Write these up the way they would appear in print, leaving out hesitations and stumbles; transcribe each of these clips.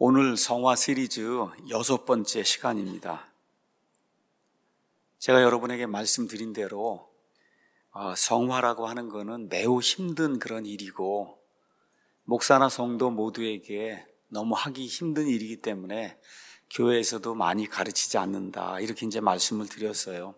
오늘 성화 시리즈 6번째 시간입니다. 제가 여러분에게 말씀드린 대로 성화라고 하는 것은 매우 힘든 그런 일이고 목사나 성도 모두에게 너무 하기 힘든 일이기 때문에 교회에서도 많이 가르치지 않는다, 이렇게 이제 말씀을 드렸어요.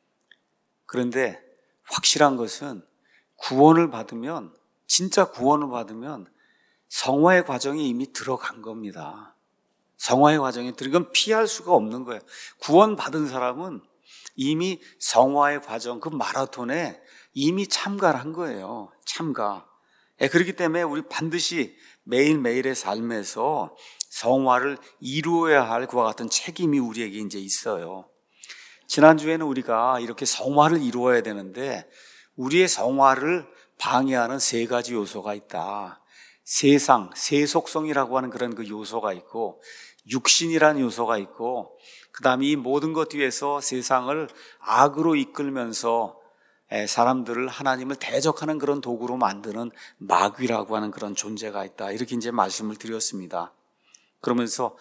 그런데 확실한 것은 구원을 받으면, 진짜 구원을 받으면 성화의 과정이 이미 들어간 겁니다. 성화의 과정이 이건 피할 수가 없는 거예요. 구원받은 사람은 이미 성화의 과정, 그 마라톤에 이미 참가를 한 거예요. 참가. 그렇기 때문에 우리 반드시 매일매일의 삶에서 성화를 이루어야 할 그와 같은 책임이 우리에게 이제 있어요. 지난주에는 우리가 이렇게 성화를 이루어야 되는데 우리의 성화를 방해하는 3가지 요소가 있다. 세상, 세속성이라고 하는 그런 그 요소가 있고, 육신이라는 요소가 있고, 그 다음에 이 모든 것 뒤에서 세상을 악으로 이끌면서 사람들을, 하나님을 대적하는 그런 도구로 만드는 마귀라고 하는 그런 존재가 있다, 이렇게 이제 말씀을 드렸습니다. 그러면서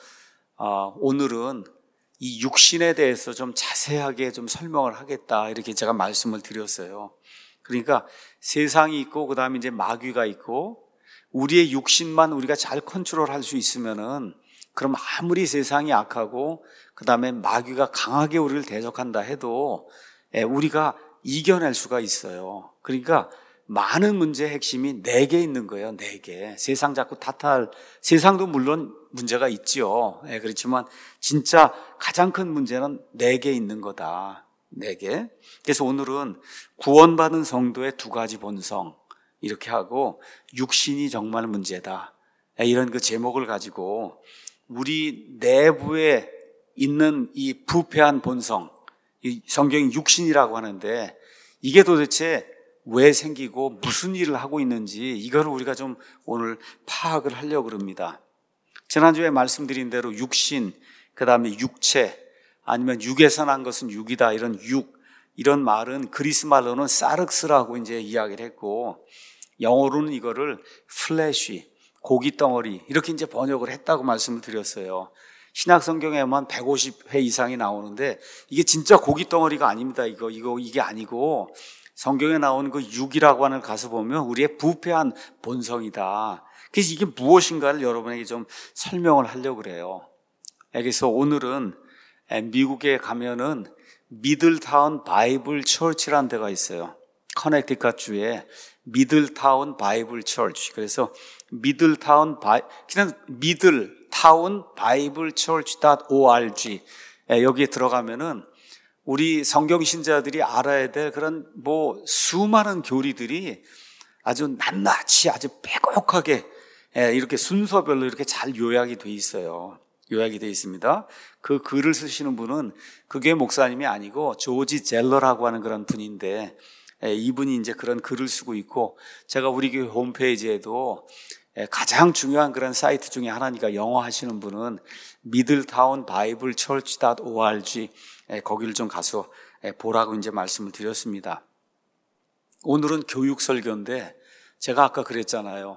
오늘은 이 육신에 대해서 좀 자세하게 좀 설명을 하겠다, 이렇게 제가 말씀을 드렸어요. 그러니까 세상이 있고, 그 다음에 이제 마귀가 있고, 우리의 육신만 우리가 잘 컨트롤할 수 있으면은, 그럼 아무리 세상이 악하고 그 다음에 마귀가 강하게 우리를 대적한다 해도 우리가 이겨낼 수가 있어요. 그러니까 많은 문제의 핵심이 4개 있는 거예요. 4개. 세상 자꾸 탓할, 세상도 물론 문제가 있지요. 그렇지만 진짜 가장 큰 문제는 4개 있는 거다. 4개. 그래서 오늘은 구원받은 성도의 2가지 본성, 이렇게 하고, 육신이 정말 문제다, 이런 그 제목을 가지고 우리 내부에 있는 이 부패한 본성, 이 성경이 육신이라고 하는데 이게 도대체 왜 생기고 무슨 일을 하고 있는지, 이걸 우리가 좀 오늘 파악을 하려고 합니다. 지난주에 말씀드린 대로 육신, 그 다음에 육체, 아니면 육에서 난 것은 육이다, 이런 말은 그리스 말로는 사륵스라고 이제 이야기를 했고, 영어로는 이거를 플래시, 고기 덩어리, 이렇게 이제 번역을 했다고 말씀을 드렸어요. 신약 성경에만 150회 이상이 나오는데 이게 진짜 고기 덩어리가 아닙니다. 이게 아니고, 성경에 나오는 그 육이라고 하는 가서 보면 우리의 부패한 본성이다. 그래서 이게 무엇인가를 여러분에게 좀 설명을 하려고 그래요. 그래서 오늘은 미국에 가면은 미들타운 바이블 처치라는 데가 있어요. 커넥티컷 주에 미들타운 바이블 처치. 그래서 그냥 미들타운 바이블 처치.org, 여기에 들어가면은 우리 성경 신자들이 알아야 될 그런 수많은 교리들이 아주 낱낱이, 아주 빼곡하게 이렇게 순서별로 이렇게 잘 요약이 돼 있어요. 요약이 돼 있습니다. 그 글을 쓰시는 분은 그게 목사님이 아니고 조지 젤러라고 하는 그런 분인데, 이분이 이제 그런 글을 쓰고 있고, 제가 우리 교회 홈페이지에도 가장 중요한 그런 사이트 중에 하나니까 영어 하시는 분은 미들타운 바이블 처치.org, 거기를 좀 가서 보라고 이제 말씀을 드렸습니다. 오늘은 교육 설교인데 제가 아까 그랬잖아요.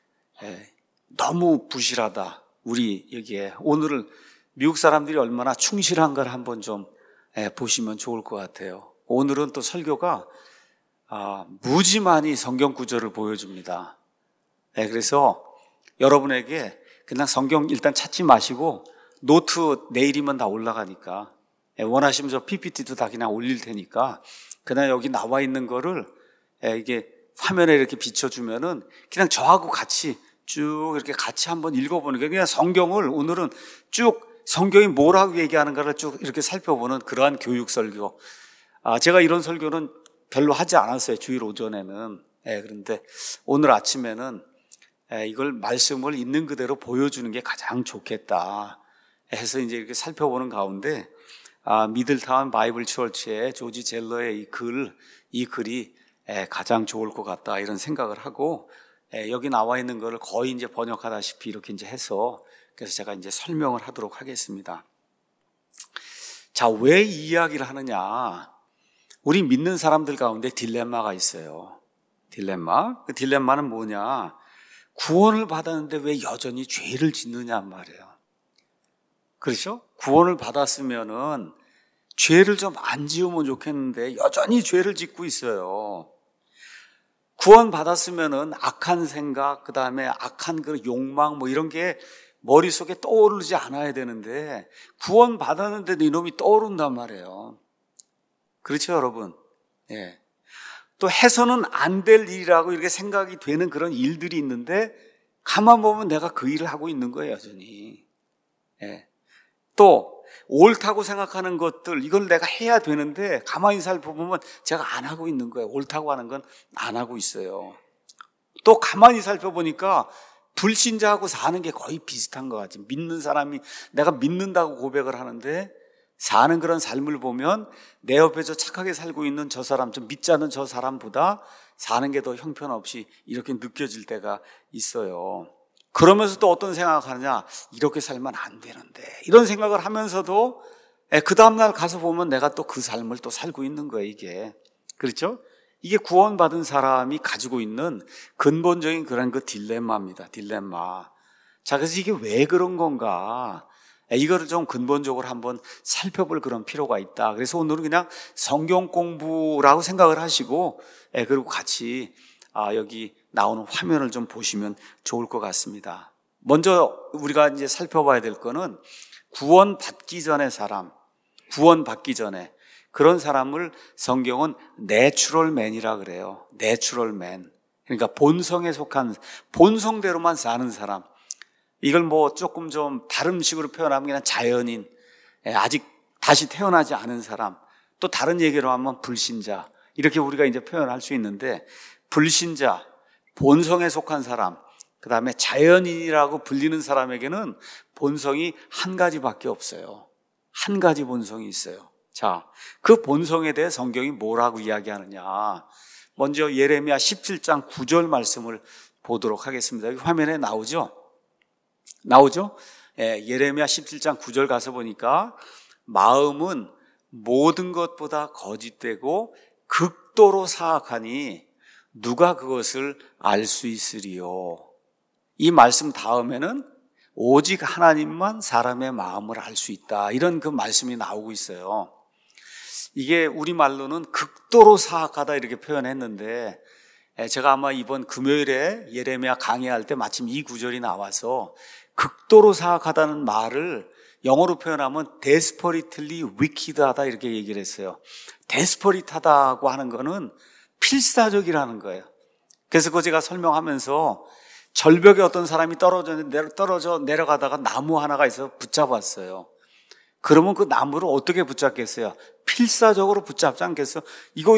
너무 부실하다, 우리 여기에. 오늘은 미국 사람들이 얼마나 충실한가를 한번 좀 보시면 좋을 것 같아요. 오늘은 또 설교가 무지 많이 성경 구절을 보여줍니다. 그래서 여러분에게 그냥 성경 일단 찾지 마시고 노트 내일이면 다 올라가니까, 원하시면 저 PPT도 다 그냥 올릴 테니까 그냥 여기 나와 있는 거를 이게 화면에 이렇게 비춰주면은 그냥 저하고 같이 쭉 이렇게 같이 한번 읽어보는 게, 그냥 성경을 오늘은 쭉 성경이 뭐라고 얘기하는가를 쭉 이렇게 살펴보는 그러한 교육 설교. 제가 이런 설교는 별로 하지 않았어요, 주일 오전에는. 그런데 오늘 아침에는 이걸 말씀을 있는 그대로 보여주는 게 가장 좋겠다 해서 이제 이렇게 살펴보는 가운데, 미들타운 바이블 처치의 조지 젤러의 이 글이 가장 좋을 것 같다, 이런 생각을 하고, 여기 나와 있는 거를 거의 이제 번역하다시피 이렇게 이제 해서, 그래서 제가 이제 설명을 하도록 하겠습니다. 자, 왜 이 이야기를 하느냐? 우리 믿는 사람들 가운데 딜레마가 있어요. 그 딜레마는 뭐냐? 구원을 받았는데 왜 여전히 죄를 짓느냐 말이에요. 그렇죠? 구원을 받았으면은 죄를 좀 안 지으면 좋겠는데 여전히 죄를 짓고 있어요. 구원 받았으면은 악한 생각, 그 다음에 악한 그 욕망 뭐 이런 게 머릿속에 떠오르지 않아야 되는데 구원 받았는데도 이놈이 떠오른단 말이에요. 그렇죠, 여러분? 예. 또 해서는 안 될 일이라고 이렇게 생각이 되는 그런 일들이 있는데 가만 보면 내가 그 일을 하고 있는 거예요, 여전히. 예. 또 옳다고 생각하는 것들, 이걸 내가 해야 되는데 가만히 살펴보면 제가 안 하고 있는 거예요. 옳다고 하는 건 안 하고 있어요. 또 가만히 살펴보니까 불신자하고 사는 게 거의 비슷한 것 같아요. 믿는 사람이 내가 믿는다고 고백을 하는데 사는 그런 삶을 보면 내 옆에서 착하게 살고 있는 저 사람, 좀 믿지 않는 저 사람보다 사는 게 더 형편없이 이렇게 느껴질 때가 있어요. 그러면서 또 어떤 생각을 하느냐, 이렇게 살면 안 되는데 이런 생각을 하면서도 그 다음날 가서 보면 내가 또 그 삶을 또 살고 있는 거예요. 이게 그렇죠? 이게 구원받은 사람이 가지고 있는 근본적인 그런 그 딜레마입니다. 딜레마. 자, 그래서 이게 왜 그런 건가, 이거를 좀 근본적으로 한번 살펴볼 그런 필요가 있다. 그래서 오늘은 그냥 성경 공부라고 생각을 하시고 그리고 같이 여기 나오는 화면을 좀 보시면 좋을 것 같습니다. 먼저 우리가 이제 살펴봐야 될 거는 구원 받기 전의 사람, 구원 받기 전에 그런 사람을 성경은 내추럴맨이라 그래요. 내추럴맨. 그러니까 본성에 속한, 본성대로만 사는 사람. 이걸 뭐 조금 좀 다른 식으로 표현하면 그냥 자연인, 아직 다시 태어나지 않은 사람, 또 다른 얘기로 하면 불신자, 이렇게 우리가 이제 표현할 수 있는데, 불신자, 본성에 속한 사람, 그 다음에 자연인이라고 불리는 사람에게는 본성이 한 가지밖에 없어요. 한 가지 본성이 있어요. 자, 그 본성에 대해 성경이 뭐라고 이야기하느냐. 먼저 예레미야 17장 9절 말씀을 보도록 하겠습니다. 여기 화면에 나오죠? 나오죠? 예레미야 17장 9절 가서 보니까 마음은 모든 것보다 거짓되고 극도로 사악하니 누가 그것을 알 수 있으리요. 이 말씀 다음에는 오직 하나님만 사람의 마음을 알 수 있다, 이런 그 말씀이 나오고 있어요. 이게 우리말로는 극도로 사악하다 이렇게 표현했는데, 제가 아마 이번 금요일에 예레미야 강의할 때 마침 이 구절이 나와서 극도로 사악하다는 말을 영어로 표현하면 desperately wicked하다 이렇게 얘기를 했어요. desperata하다고 하는 거는 필사적이라는 거예요. 그래서 그거 제가 설명하면서 절벽에 어떤 사람이 떨어져 내려가다가 나무 하나가 있어서 붙잡았어요. 그러면 그 나무를 어떻게 붙잡겠어요? 필사적으로 붙잡지 않겠어요? 이거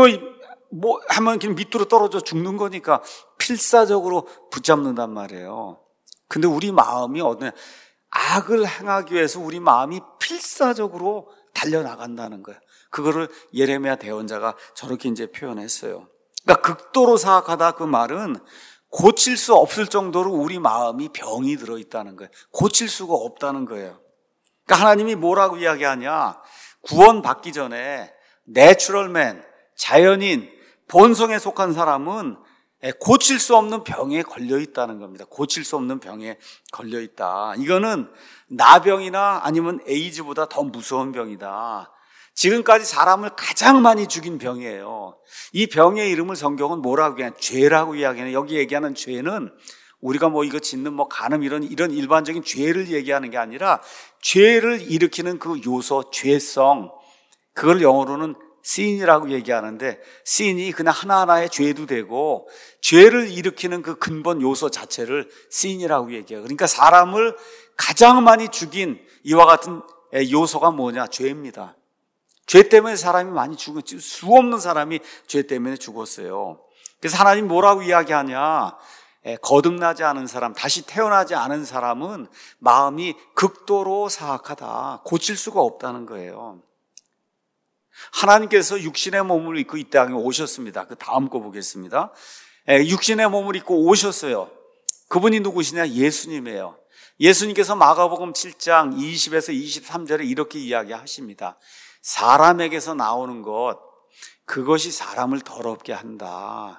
뭐 하면 그냥 밑으로 떨어져 죽는 거니까 필사적으로 붙잡는단 말이에요. 근데 우리 마음이 어떤 악을 행하기 위해서 우리 마음이 필사적으로 달려나간다는 거예요. 그거를 예레미야 대언자가 저렇게 이제 표현했어요. 그러니까 극도로 사악하다, 그 말은 고칠 수 없을 정도로 우리 마음이 병이 들어있다는 거예요. 고칠 수가 없다는 거예요. 그러니까 하나님이 뭐라고 이야기하냐, 구원받기 전에 내추럴맨, 자연인, 본성에 속한 사람은 고칠 수 없는 병에 걸려 있다는 겁니다. 고칠 수 없는 병에 걸려 있다. 이거는 나병이나 아니면 에이즈보다 더 무서운 병이다. 지금까지 사람을 가장 많이 죽인 병이에요. 이 병의 이름을 성경은 뭐라고 얘기하냐, 죄라고 이야기하는, 여기 얘기하는 죄는 우리가 뭐 이거 짓는 뭐 간음 이런 일반적인 죄를 얘기하는 게 아니라 죄를 일으키는 그 요소, 죄성, 그걸 영어로는 sin이라고 얘기하는데, sin이 그냥 하나하나의 죄도 되고 죄를 일으키는 그 근본 요소 자체를 sin이라고 얘기해요. 그러니까 사람을 가장 많이 죽인 이와 같은 요소가 뭐냐, 죄입니다. 죄 때문에 사람이 많이 죽었지, 수 없는 사람이 죄 때문에 죽었어요. 그래서 하나님 뭐라고 이야기하냐, 거듭나지 않은 사람, 다시 태어나지 않은 사람은 마음이 극도로 사악하다, 고칠 수가 없다는 거예요. 하나님께서 육신의 몸을 입고 이 땅에 오셨습니다. 그 다음 거 보겠습니다. 육신의 몸을 입고 오셨어요. 그분이 누구시냐? 예수님이에요. 예수님께서 마가복음 7장 20에서 23절에 이렇게 이야기하십니다. 사람에게서 나오는 것, 그것이 사람을 더럽게 한다.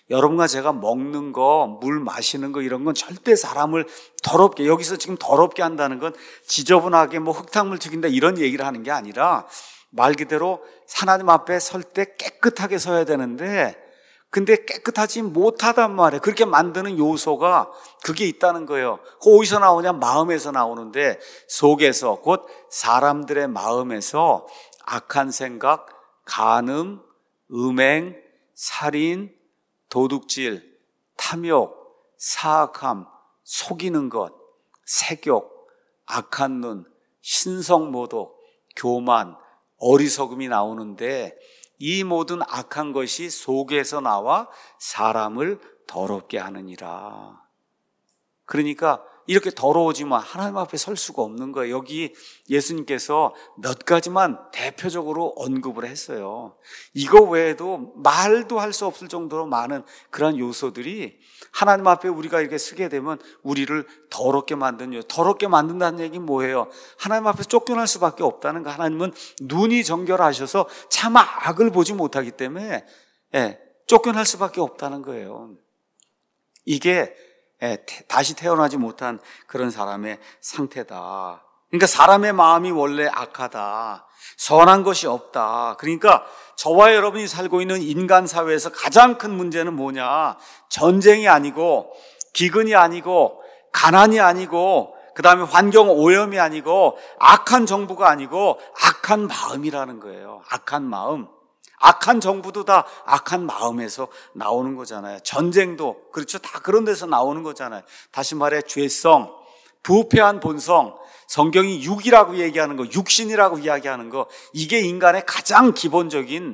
여러분과 제가 먹는 거, 물 마시는 거 이런 건 절대 사람을 더럽게, 여기서 지금 더럽게 한다는 건 지저분하게 뭐 흙탕물 튀긴다 이런 얘기를 하는 게 아니라 말 그대로 하나님 앞에 설 때 깨끗하게 서야 되는데 근데 깨끗하지 못하단 말이에요. 그렇게 만드는 요소가 그게 있다는 거예요. 그 어디서 나오냐? 마음에서 나오는데 속에서 곧 사람들의 마음에서 악한 생각, 간음, 음행, 살인, 도둑질, 탐욕, 사악함, 속이는 것, 색욕, 악한 눈, 신성모독, 교만, 어리석음이 나오는데 이 모든 악한 것이 속에서 나와 사람을 더럽게 하느니라. 그러니까 이렇게 더러워지면 하나님 앞에 설 수가 없는 거예요. 여기 예수님께서 몇 가지만 대표적으로 언급을 했어요. 이거 외에도 말도 할 수 없을 정도로 많은 그런 요소들이 하나님 앞에 우리가 이렇게 쓰게 되면 우리를 더럽게 만드는, 더럽게 만든다는 얘기는 뭐예요? 하나님 앞에서 쫓겨날 수밖에 없다는 거. 하나님은 눈이 정결하셔서 차마 악을 보지 못하기 때문에 쫓겨날 수밖에 없다는 거예요. 이게 다시 태어나지 못한 그런 사람의 상태다. 그러니까 사람의 마음이 원래 악하다. 선한 것이 없다. 그러니까 저와 여러분이 살고 있는 인간 사회에서 가장 큰 문제는 뭐냐? 전쟁이 아니고 기근이 아니고 가난이 아니고 그다음에 환경 오염이 아니고 악한 정부가 아니고 악한 마음이라는 거예요. 악한 마음. 악한 정부도 다 악한 마음에서 나오는 거잖아요. 전쟁도 그렇죠. 다 그런 데서 나오는 거잖아요. 다시 말해 죄성, 부패한 본성, 성경이 육이라고 얘기하는 거, 육신이라고 이야기하는 거, 이게 인간의 가장 기본적인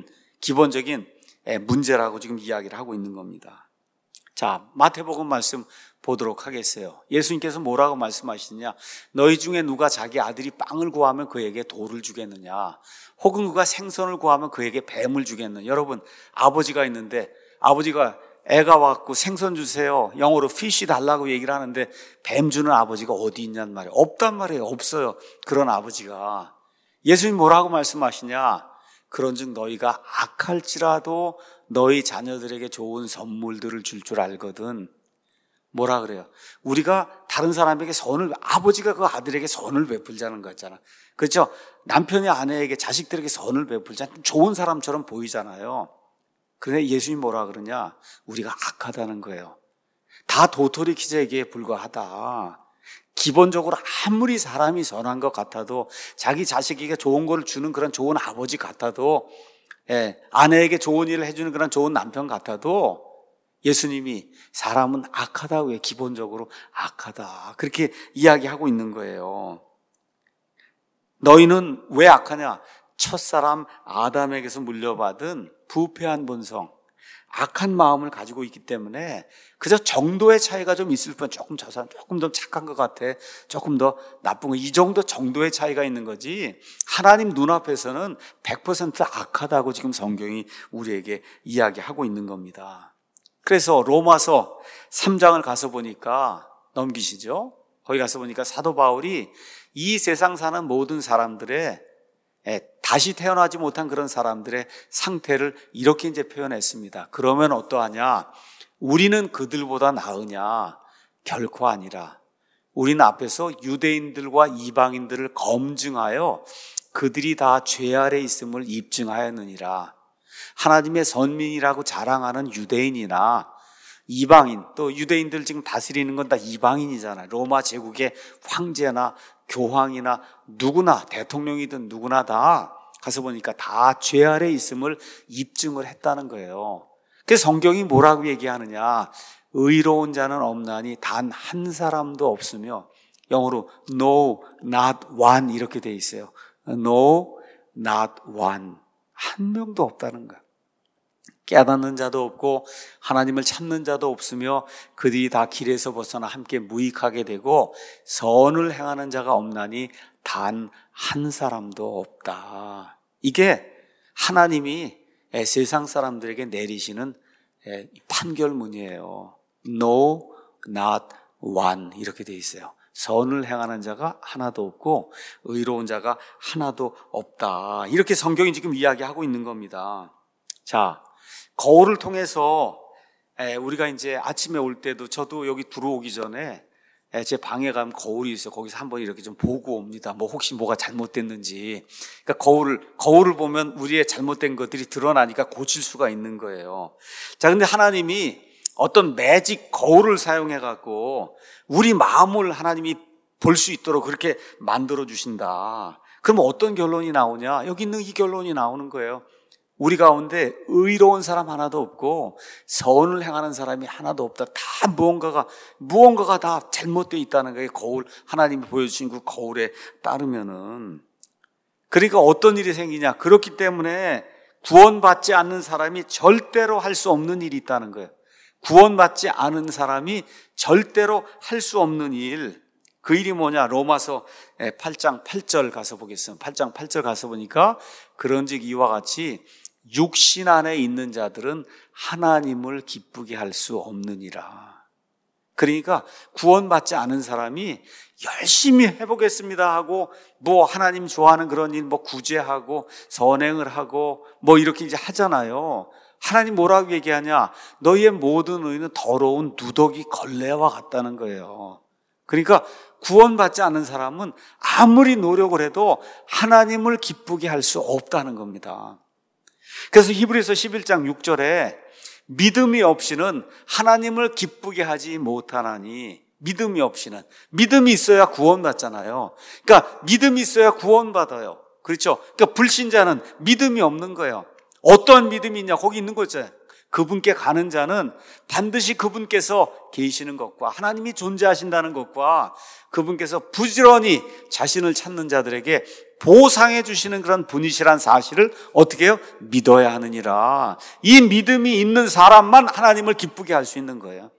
문제라고 지금 이야기를 하고 있는 겁니다. 자, 마태복음 말씀 보도록 하겠어요. 예수님께서 뭐라고 말씀하시느냐? 너희 중에 누가 자기 아들이 빵을 구하면 그에게 돌을 주겠느냐? 혹은 그가 생선을 구하면 그에게 뱀을 주겠느냐? 여러분, 아버지가 있는데 아버지가 애가 왔고 생선 주세요. 영어로 fish 달라고 얘기를 하는데 뱀 주는 아버지가 어디 있냔 말이에요. 없단 말이에요. 없어요. 그런 아버지가. 예수님 뭐라고 말씀하시냐? 그런즉 너희가 악할지라도 너희 자녀들에게 좋은 선물들을 줄 줄 알거든. 뭐라 그래요? 우리가 다른 사람에게 아버지가 그 아들에게 선을 베풀자는 거 있잖아. 그렇죠? 남편이 아내에게, 자식들에게 선을 베풀자. 좋은 사람처럼 보이잖아요. 그런데 예수님 뭐라 그러냐? 우리가 악하다는 거예요. 다 도토리 키재기에 불과하다. 기본적으로 아무리 사람이 선한 것 같아도, 자기 자식에게 좋은 걸 주는 그런 좋은 아버지 같아도, 아내에게 좋은 일을 해주는 그런 좋은 남편 같아도 예수님이 사람은 악하다고 해요. 기본적으로 악하다. 그렇게 이야기하고 있는 거예요. 너희는 왜 악하냐? 첫사람 아담에게서 물려받은 부패한 본성, 악한 마음을 가지고 있기 때문에 그저 정도의 차이가 좀 있을 뿐, 조금 저 사람 조금 더 착한 것 같아, 조금 더 나쁜 거, 이 정도 정도의 차이가 있는 거지 하나님 눈앞에서는 100% 악하다고 지금 성경이 우리에게 이야기하고 있는 겁니다. 그래서 로마서 3장을 가서 보니까, 넘기시죠? 거기 가서 보니까 사도 바울이 이 세상 사는 모든 사람들의, 다시 태어나지 못한 그런 사람들의 상태를 이렇게 이제 표현했습니다. 그러면 어떠하냐? 우리는 그들보다 나으냐? 결코 아니라. 우리는 앞에서 유대인들과 이방인들을 검증하여 그들이 다 죄 아래 있음을 입증하였느니라. 하나님의 선민이라고 자랑하는 유대인이나 이방인, 또 유대인들 지금 다스리는 건 다 이방인이잖아요. 로마 제국의 황제나 교황이나 누구나, 대통령이든 누구나 다 가서 보니까 다 죄 아래 있음을 입증을 했다는 거예요. 그래서 성경이 뭐라고 얘기하느냐? 의로운 자는 없나니 단 한 사람도 없으며, 영어로 no, not one 이렇게 돼 있어요. No, not one. 한 명도 없다는 거야. 깨닫는 자도 없고 하나님을 찾는 자도 없으며 그들이 다 길에서 벗어나 함께 무익하게 되고 선을 행하는 자가 없나니 단 한 사람도 없다. 이게 하나님이 세상 사람들에게 내리시는 판결문이에요. No, not one 이렇게 돼 있어요. 선을 행하는 자가 하나도 없고 의로운 자가 하나도 없다. 이렇게 성경이 지금 이야기하고 있는 겁니다. 자, 거울을 통해서 우리가 이제 아침에 올 때도 저도 여기 들어오기 전에 제 방에 가면 거울이 있어요. 거기서 한번 이렇게 좀 보고 옵니다. 뭐 혹시 뭐가 잘못됐는지. 그러니까 거울을 보면 우리의 잘못된 것들이 드러나니까 고칠 수가 있는 거예요. 자, 근데 하나님이 어떤 매직 거울을 사용해 갖고 우리 마음을 하나님이 볼 수 있도록 그렇게 만들어 주신다. 그럼 어떤 결론이 나오냐? 여기 있는 이 결론이 나오는 거예요. 우리 가운데 의로운 사람 하나도 없고 선을 행하는 사람이 하나도 없다. 다 무언가가 다 잘못되어 있다는 거예요. 하나님이 보여주신 그 거울에 따르면은. 그러니까 어떤 일이 생기냐? 그렇기 때문에 구원받지 않는 사람이 절대로 할 수 없는 일이 있다는 거예요. 구원받지 않은 사람이 절대로 할 수 없는 일. 그 일이 뭐냐? 로마서 8장 8절 가서 보겠습니다. 8장 8절 가서 보니까 그런즉 이와 같이 육신 안에 있는 자들은 하나님을 기쁘게 할 수 없느니라. 그러니까 구원받지 않은 사람이 열심히 해보겠습니다 하고 뭐 하나님 좋아하는 그런 일 뭐 구제하고 선행을 하고 뭐 이렇게 이제 하잖아요. 하나님 뭐라고 얘기하냐? 너희의 모든 의는 더러운 누더기 걸레와 같다는 거예요. 그러니까 구원받지 않은 사람은 아무리 노력을 해도 하나님을 기쁘게 할 수 없다는 겁니다. 그래서 히브리서 11장 6절에 믿음이 없이는 하나님을 기쁘게 하지 못하나니, 믿음이 있어야 구원받잖아요. 그러니까 믿음이 있어야 구원받아요. 그렇죠? 그러니까 불신자는 믿음이 없는 거예요. 어떤 믿음이 있냐? 거기 있는 거죠. 그분께 가는 자는 반드시 그분께서 계시는 것과 하나님이 존재하신다는 것과 그분께서 부지런히 자신을 찾는 자들에게 보상해 주시는 그런 분이시란 사실을 어떻게 해요? 믿어야 하느니라. 이 믿음이 있는 사람만 하나님을 기쁘게 할 수 있는 거예요.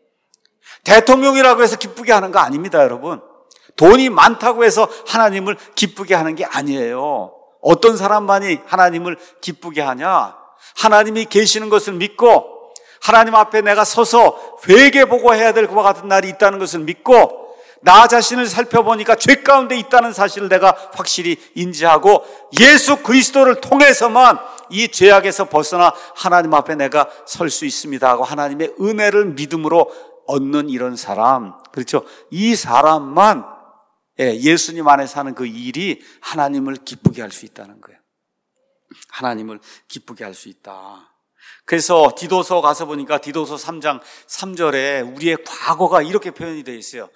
대통령이라고 해서 기쁘게 하는 거 아닙니다, 여러분. 돈이 많다고 해서 하나님을 기쁘게 하는 게 아니에요. 어떤 사람만이 하나님을 기쁘게 하냐? 하나님이 계시는 것을 믿고 하나님 앞에 내가 서서 회개보고 해야 될 것과 같은 날이 있다는 것을 믿고 나 자신을 살펴보니까 죄 가운데 있다는 사실을 내가 확실히 인지하고 예수 그리스도를 통해서만 이 죄악에서 벗어나 하나님 앞에 내가 설 수 있습니다 하고 하나님의 은혜를 믿음으로 얻는 이런 사람, 그렇죠? 이 사람만 예수님 안에 사는 그 일이 하나님을 기쁘게 할 수 있다는 거예요. 하나님을 기쁘게 할 수 있다. 그래서 디도서 가서 보니까 디도서 3장 3절에 우리의 과거가 이렇게 표현이 되어 있어요.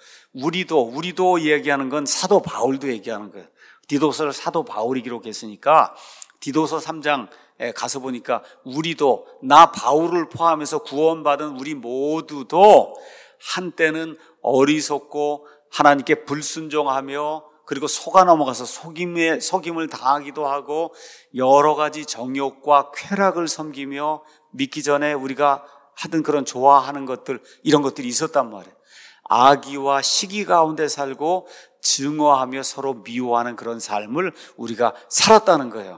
우리도 얘기하는 건 사도 바울도 얘기하는 거예요. 디도서를 사도 바울이 기록했으니까 디도서 3장 가서 보니까 우리도, 나 바울을 포함해서 구원받은 우리 모두도 한때는 어리석고 하나님께 불순종하며 그리고 속아 넘어가서 속임을 당하기도 하고 여러 가지 정욕과 쾌락을 섬기며 믿기 전에 우리가 하던 그런 좋아하는 것들, 이런 것들이 있었단 말이에요. 악의와 시기 가운데 살고 증오하며 서로 미워하는 그런 삶을 우리가 살았다는 거예요.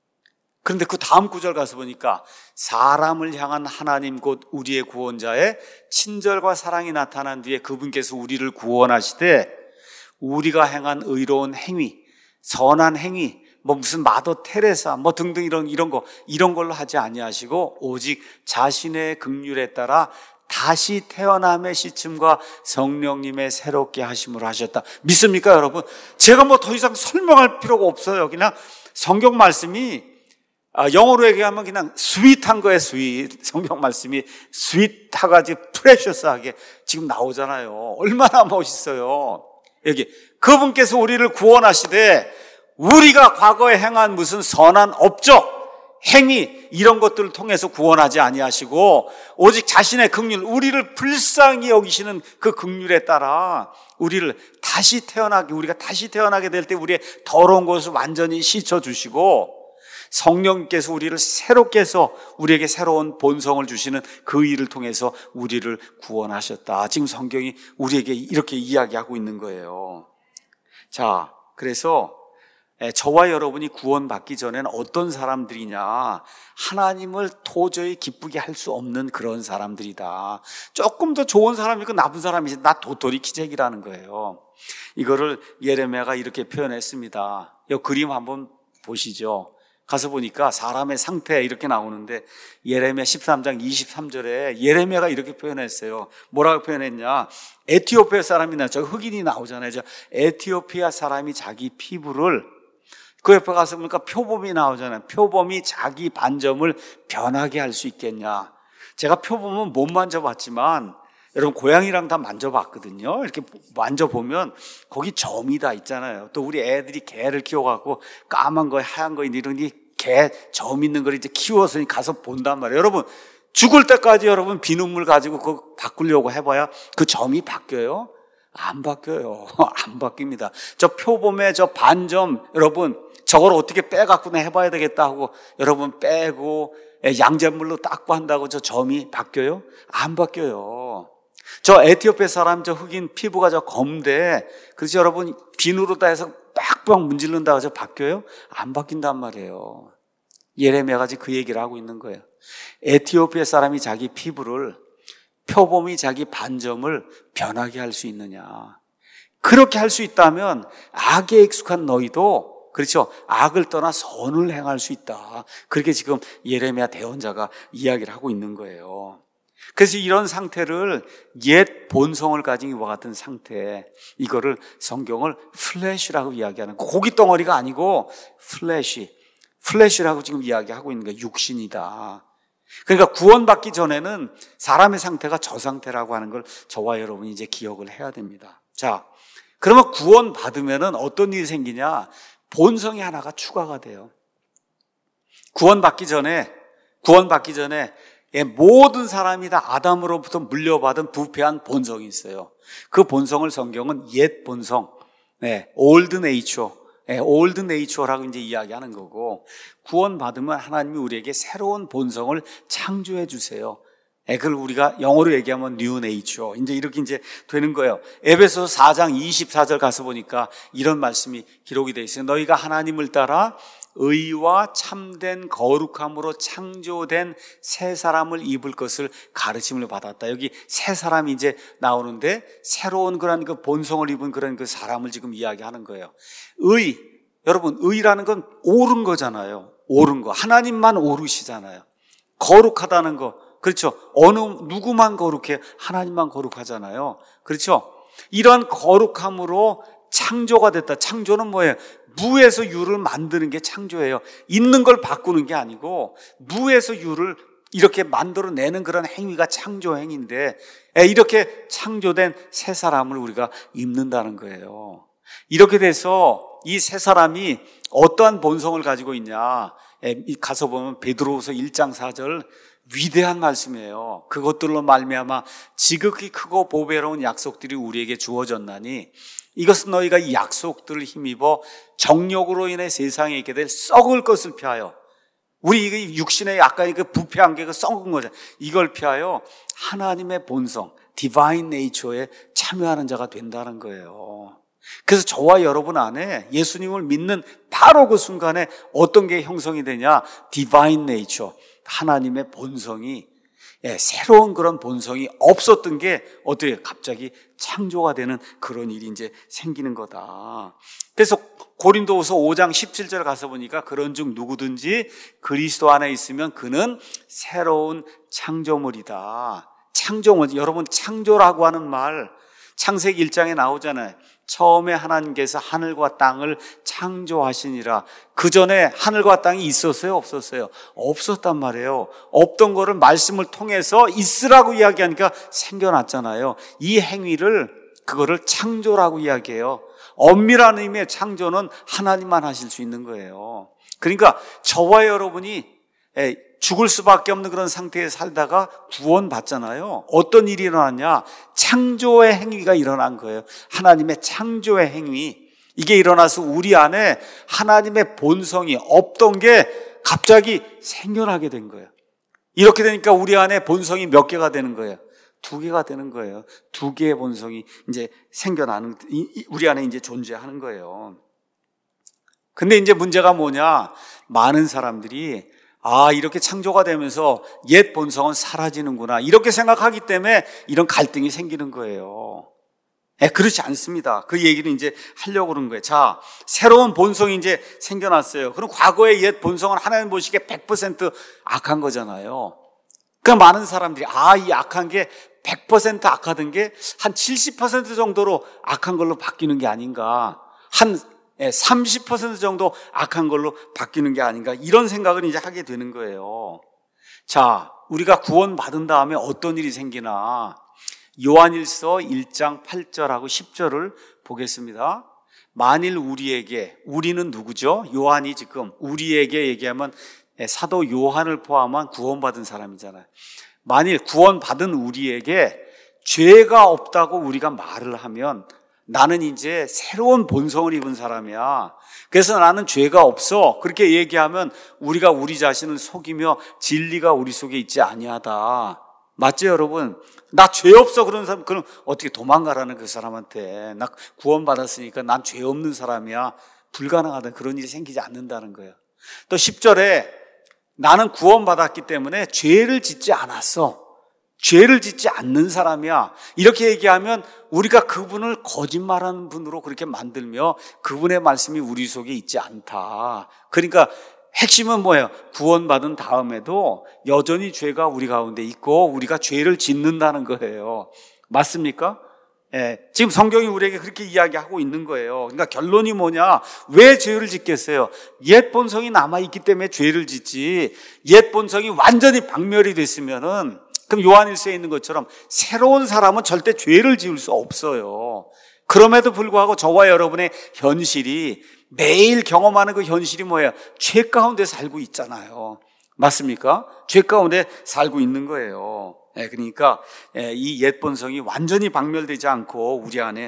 그런데 그 다음 구절 가서 보니까 사람을 향한 하나님 곧 우리의 구원자의 친절과 사랑이 나타난 뒤에 그분께서 우리를 구원하시되 우리가 행한 의로운 행위, 선한 행위, 뭐 무슨 마더 테레사 뭐 등등 이런 걸로 하지 아니하시고 오직 자신의 긍휼에 따라 다시 태어남의 시침과 성령님의 새롭게 하심으로 하셨다. 믿습니까, 여러분? 제가 뭐 더 이상 설명할 필요가 없어요. 그냥 성경 말씀이 영어로 얘기하면 그냥 스윗한 거예요, 스윗. 성경 말씀이 스윗하가지 프레셔스하게 지금 나오잖아요. 얼마나 멋있어요. 여기 그분께서 우리를 구원하시되 우리가 과거에 행한 무슨 선한 업적, 행위 이런 것들을 통해서 구원하지 아니하시고 오직 자신의 긍휼, 우리를 불쌍히 여기시는 그 긍휼에 따라 우리가 다시 태어나게 될 때 우리의 더러운 것을 완전히 씻어주시고 성령께서 우리를 새롭게 해서 우리에게 새로운 본성을 주시는 그 일을 통해서 우리를 구원하셨다. 지금 성경이 우리에게 이렇게 이야기하고 있는 거예요. 자, 그래서 저와 여러분이 구원받기 전에는 어떤 사람들이냐? 하나님을 도저히 기쁘게 할 수 없는 그런 사람들이다. 조금 더 좋은 사람이고 나쁜 사람이지 나 도토리 키재기라는 거예요. 이거를 예레미야가 이렇게 표현했습니다. 이 그림 한번 보시죠. 가서 보니까 사람의 상태 이렇게 나오는데 예레미야 13장 23절에 예레미야가 이렇게 표현했어요. 뭐라고 표현했냐? 에티오피아 사람이나 저 흑인이 나오잖아요. 저 에티오피아 사람이 자기 피부를 그 옆에 가서 보니까 표범이 나오잖아요. 표범이 자기 반점을 변하게 할 수 있겠냐? 제가 표범은 못 만져봤지만 여러분 고양이랑 다 만져봤거든요. 이렇게 만져보면 거기 점이 다 있잖아요. 또 우리 애들이 개를 키워갖고 까만 거 하얀 거 이런 개 점 있는 걸 이제 키워서 가서 본단 말이에요. 여러분 죽을 때까지 여러분 비눗물 가지고 그거 바꾸려고 해봐야 그 점이 바뀌어요? 안 바뀌어요. 안 바뀝니다. 저 표범의 저 반점 여러분 저걸 어떻게 빼갖고 해봐야 되겠다 하고 여러분 빼고 양잿물로 닦고 한다고 저 점이 바뀌어요? 안 바뀌어요. 저 에티오피아 사람 저 흑인 피부가 저 검대 그래서 여러분 비누로 다 해서 빡빡 문지른다고 저 바뀌어요? 안 바뀐단 말이에요. 예레미야가 지금 그 얘기를 하고 있는 거예요. 에티오피아 사람이 자기 피부를 표범이 자기 반점을 변하게 할 수 있느냐? 그렇게 할 수 있다면 악에 익숙한 너희도 그렇죠. 악을 떠나 선을 행할 수 있다. 그렇게 지금 예레미야 대언자가 이야기를 하고 있는 거예요. 그래서 이런 상태를 옛 본성을 가진 이와 같은 상태, 이거를 성경을 플래시라고 이야기하는, 고기 덩어리가 아니고 플래시라고 지금 이야기하고 있는 거예요. 육신이다. 그러니까 구원받기 전에는 사람의 상태가 저 상태라고 하는 걸 저와 여러분이 이제 기억을 해야 됩니다. 자, 그러면 구원받으면은 어떤 일이 생기냐? 본성이 하나가 추가가 돼요. 구원받기 전에 모든 사람이 다 아담으로부터 물려받은 부패한 본성이 있어요. 그 본성을 성경은 옛 본성, 올드 네이처라고 이제 이야기하는 거고, 구원받으면 하나님이 우리에게 새로운 본성을 창조해 주세요. 그걸 우리가 영어로 얘기하면 뉴 네이처. 이제 이렇게 이제 되는 거예요. 에베소서 4장 24절 가서 보니까 이런 말씀이 기록이 되어 있어요. 너희가 하나님을 따라 의와 참된 거룩함으로 창조된 새 사람을 입을 것을 가르침을 받았다. 여기 새 사람이 이제 나오는데 새로운 그런 그 본성을 입은 그런 그 사람을 지금 이야기하는 거예요. 여러분 의라는 건 옳은 거잖아요. 옳은 거. 하나님만 옳으시잖아요. 거룩하다는 거. 그렇죠. 누구만 거룩해? 하나님만 거룩하잖아요. 그렇죠. 이런 거룩함으로 창조가 됐다. 창조는 뭐예요? 무에서 유를 만드는 게 창조예요. 있는 걸 바꾸는 게 아니고 무에서 유를 이렇게 만들어내는 그런 행위가 창조 행위인데 이렇게 창조된 새 사람을 우리가 입는다는 거예요. 이렇게 돼서 이 새 사람이 어떠한 본성을 가지고 있냐? 가서 보면 베드로후서 1장 4절 위대한 말씀이에요. 그것들로 말미암아 지극히 크고 보배로운 약속들이 우리에게 주어졌나니 이것은 너희가 이 약속들을 힘입어 정욕으로 인해 세상에 있게 될 썩을 것을 피하여, 우리 육신의 약간의 그 부패한 게 그 썩은 거죠. 이걸 피하여 하나님의 본성, 디바인 네이처에 참여하는 자가 된다는 거예요. 그래서 저와 여러분 안에 예수님을 믿는 바로 그 순간에 어떤 게 형성이 되냐? 디바인 네이처, 하나님의 본성이, 새로운 그런 본성이 없었던 게 어떻게 갑자기 창조가 되는 그런 일이 이제 생기는 거다. 그래서 고린도후서 5장 17절 가서 보니까 그런즉 누구든지 그리스도 안에 있으면 그는 새로운 창조물이다. 창조물, 여러분 창조라고 하는 말 창세기 1장에 나오잖아요. 처음에 하나님께서 하늘과 땅을 창조하시니라. 그 전에 하늘과 땅이 있었어요? 없었어요? 없었단 말이에요. 없던 거를 말씀을 통해서 있으라고 이야기하니까 생겨났잖아요. 이 행위를, 그거를 창조라고 이야기해요. 엄밀한 의미의 창조는 하나님만 하실 수 있는 거예요. 그러니까 저와 여러분이 죽을 수밖에 없는 그런 상태에 살다가 구원받잖아요. 어떤 일이 일어났냐? 창조의 행위가 일어난 거예요. 하나님의 창조의 행위. 이게 일어나서 우리 안에 하나님의 본성이 없던 게 갑자기 생겨나게 된 거예요. 이렇게 되니까 우리 안에 본성이 몇 개가 되는 거예요? 2개가 되는 거예요. 2개의 본성이 이제 생겨나는, 우리 안에 이제 존재하는 거예요. 근데 이제 문제가 뭐냐? 많은 사람들이 이렇게 창조가 되면서 옛 본성은 사라지는구나, 이렇게 생각하기 때문에 이런 갈등이 생기는 거예요. 그렇지 않습니다. 그 얘기를 이제 하려고 그러는 거예요. 자, 새로운 본성이 이제 생겨났어요. 그럼 과거의 옛 본성은 하나님 보시기에 100% 악한 거잖아요. 그러니까 많은 사람들이 이 악한 게 100% 악하던 게 한 70% 정도로 악한 걸로 바뀌는 게 아닌가, 한 30% 정도 악한 걸로 바뀌는 게 아닌가, 이런 생각을 이제 하게 되는 거예요. 자, 우리가 구원받은 다음에 어떤 일이 생기나, 요한일서 1장 8절하고 10절을 보겠습니다. 만일 우리에게, 우리는 누구죠? 요한이 지금 우리에게 얘기하면 사도 요한을 포함한 구원받은 사람이잖아요. 만일 구원받은 우리에게 죄가 없다고 우리가 말을 하면 나는 이제 새로운 본성을 입은 사람이야. 그래서 나는 죄가 없어. 그렇게 얘기하면 우리가 우리 자신을 속이며 진리가 우리 속에 있지 아니하다. 맞죠, 여러분? 나 죄 없어 그런 사람, 그럼 어떻게 도망가라는 그 사람한테. 나 구원받았으니까 난 죄 없는 사람이야. 불가능하다. 그런 일이 생기지 않는다는 거예요. 또 10절에 나는 구원받았기 때문에 죄를 짓지 않았어. 죄를 짓지 않는 사람이야. 이렇게 얘기하면 우리가 그분을 거짓말하는 분으로 그렇게 만들며 그분의 말씀이 우리 속에 있지 않다. 그러니까 핵심은 뭐예요? 구원받은 다음에도 여전히 죄가 우리 가운데 있고 우리가 죄를 짓는다는 거예요. 맞습니까? 지금 성경이 우리에게 그렇게 이야기하고 있는 거예요. 그러니까 결론이 뭐냐? 왜 죄를 짓겠어요? 옛 본성이 남아있기 때문에 죄를 짓지, 옛 본성이 완전히 박멸이 됐으면은, 그럼 요한일서에 있는 것처럼 새로운 사람은 절대 죄를 지을 수 없어요. 그럼에도 불구하고 저와 여러분의 현실이, 매일 경험하는 그 현실이 뭐예요? 죄 가운데 살고 있잖아요. 맞습니까? 죄 가운데 살고 있는 거예요. 그러니까 이 옛 본성이 완전히 박멸되지 않고 우리 안에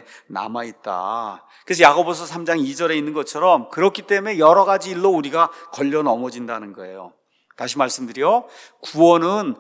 남아있다. 그래서 야고보서 3장 2절에 있는 것처럼 그렇기 때문에 여러 가지 일로 우리가 걸려 넘어진다는 거예요. 다시 말씀드려, 구원은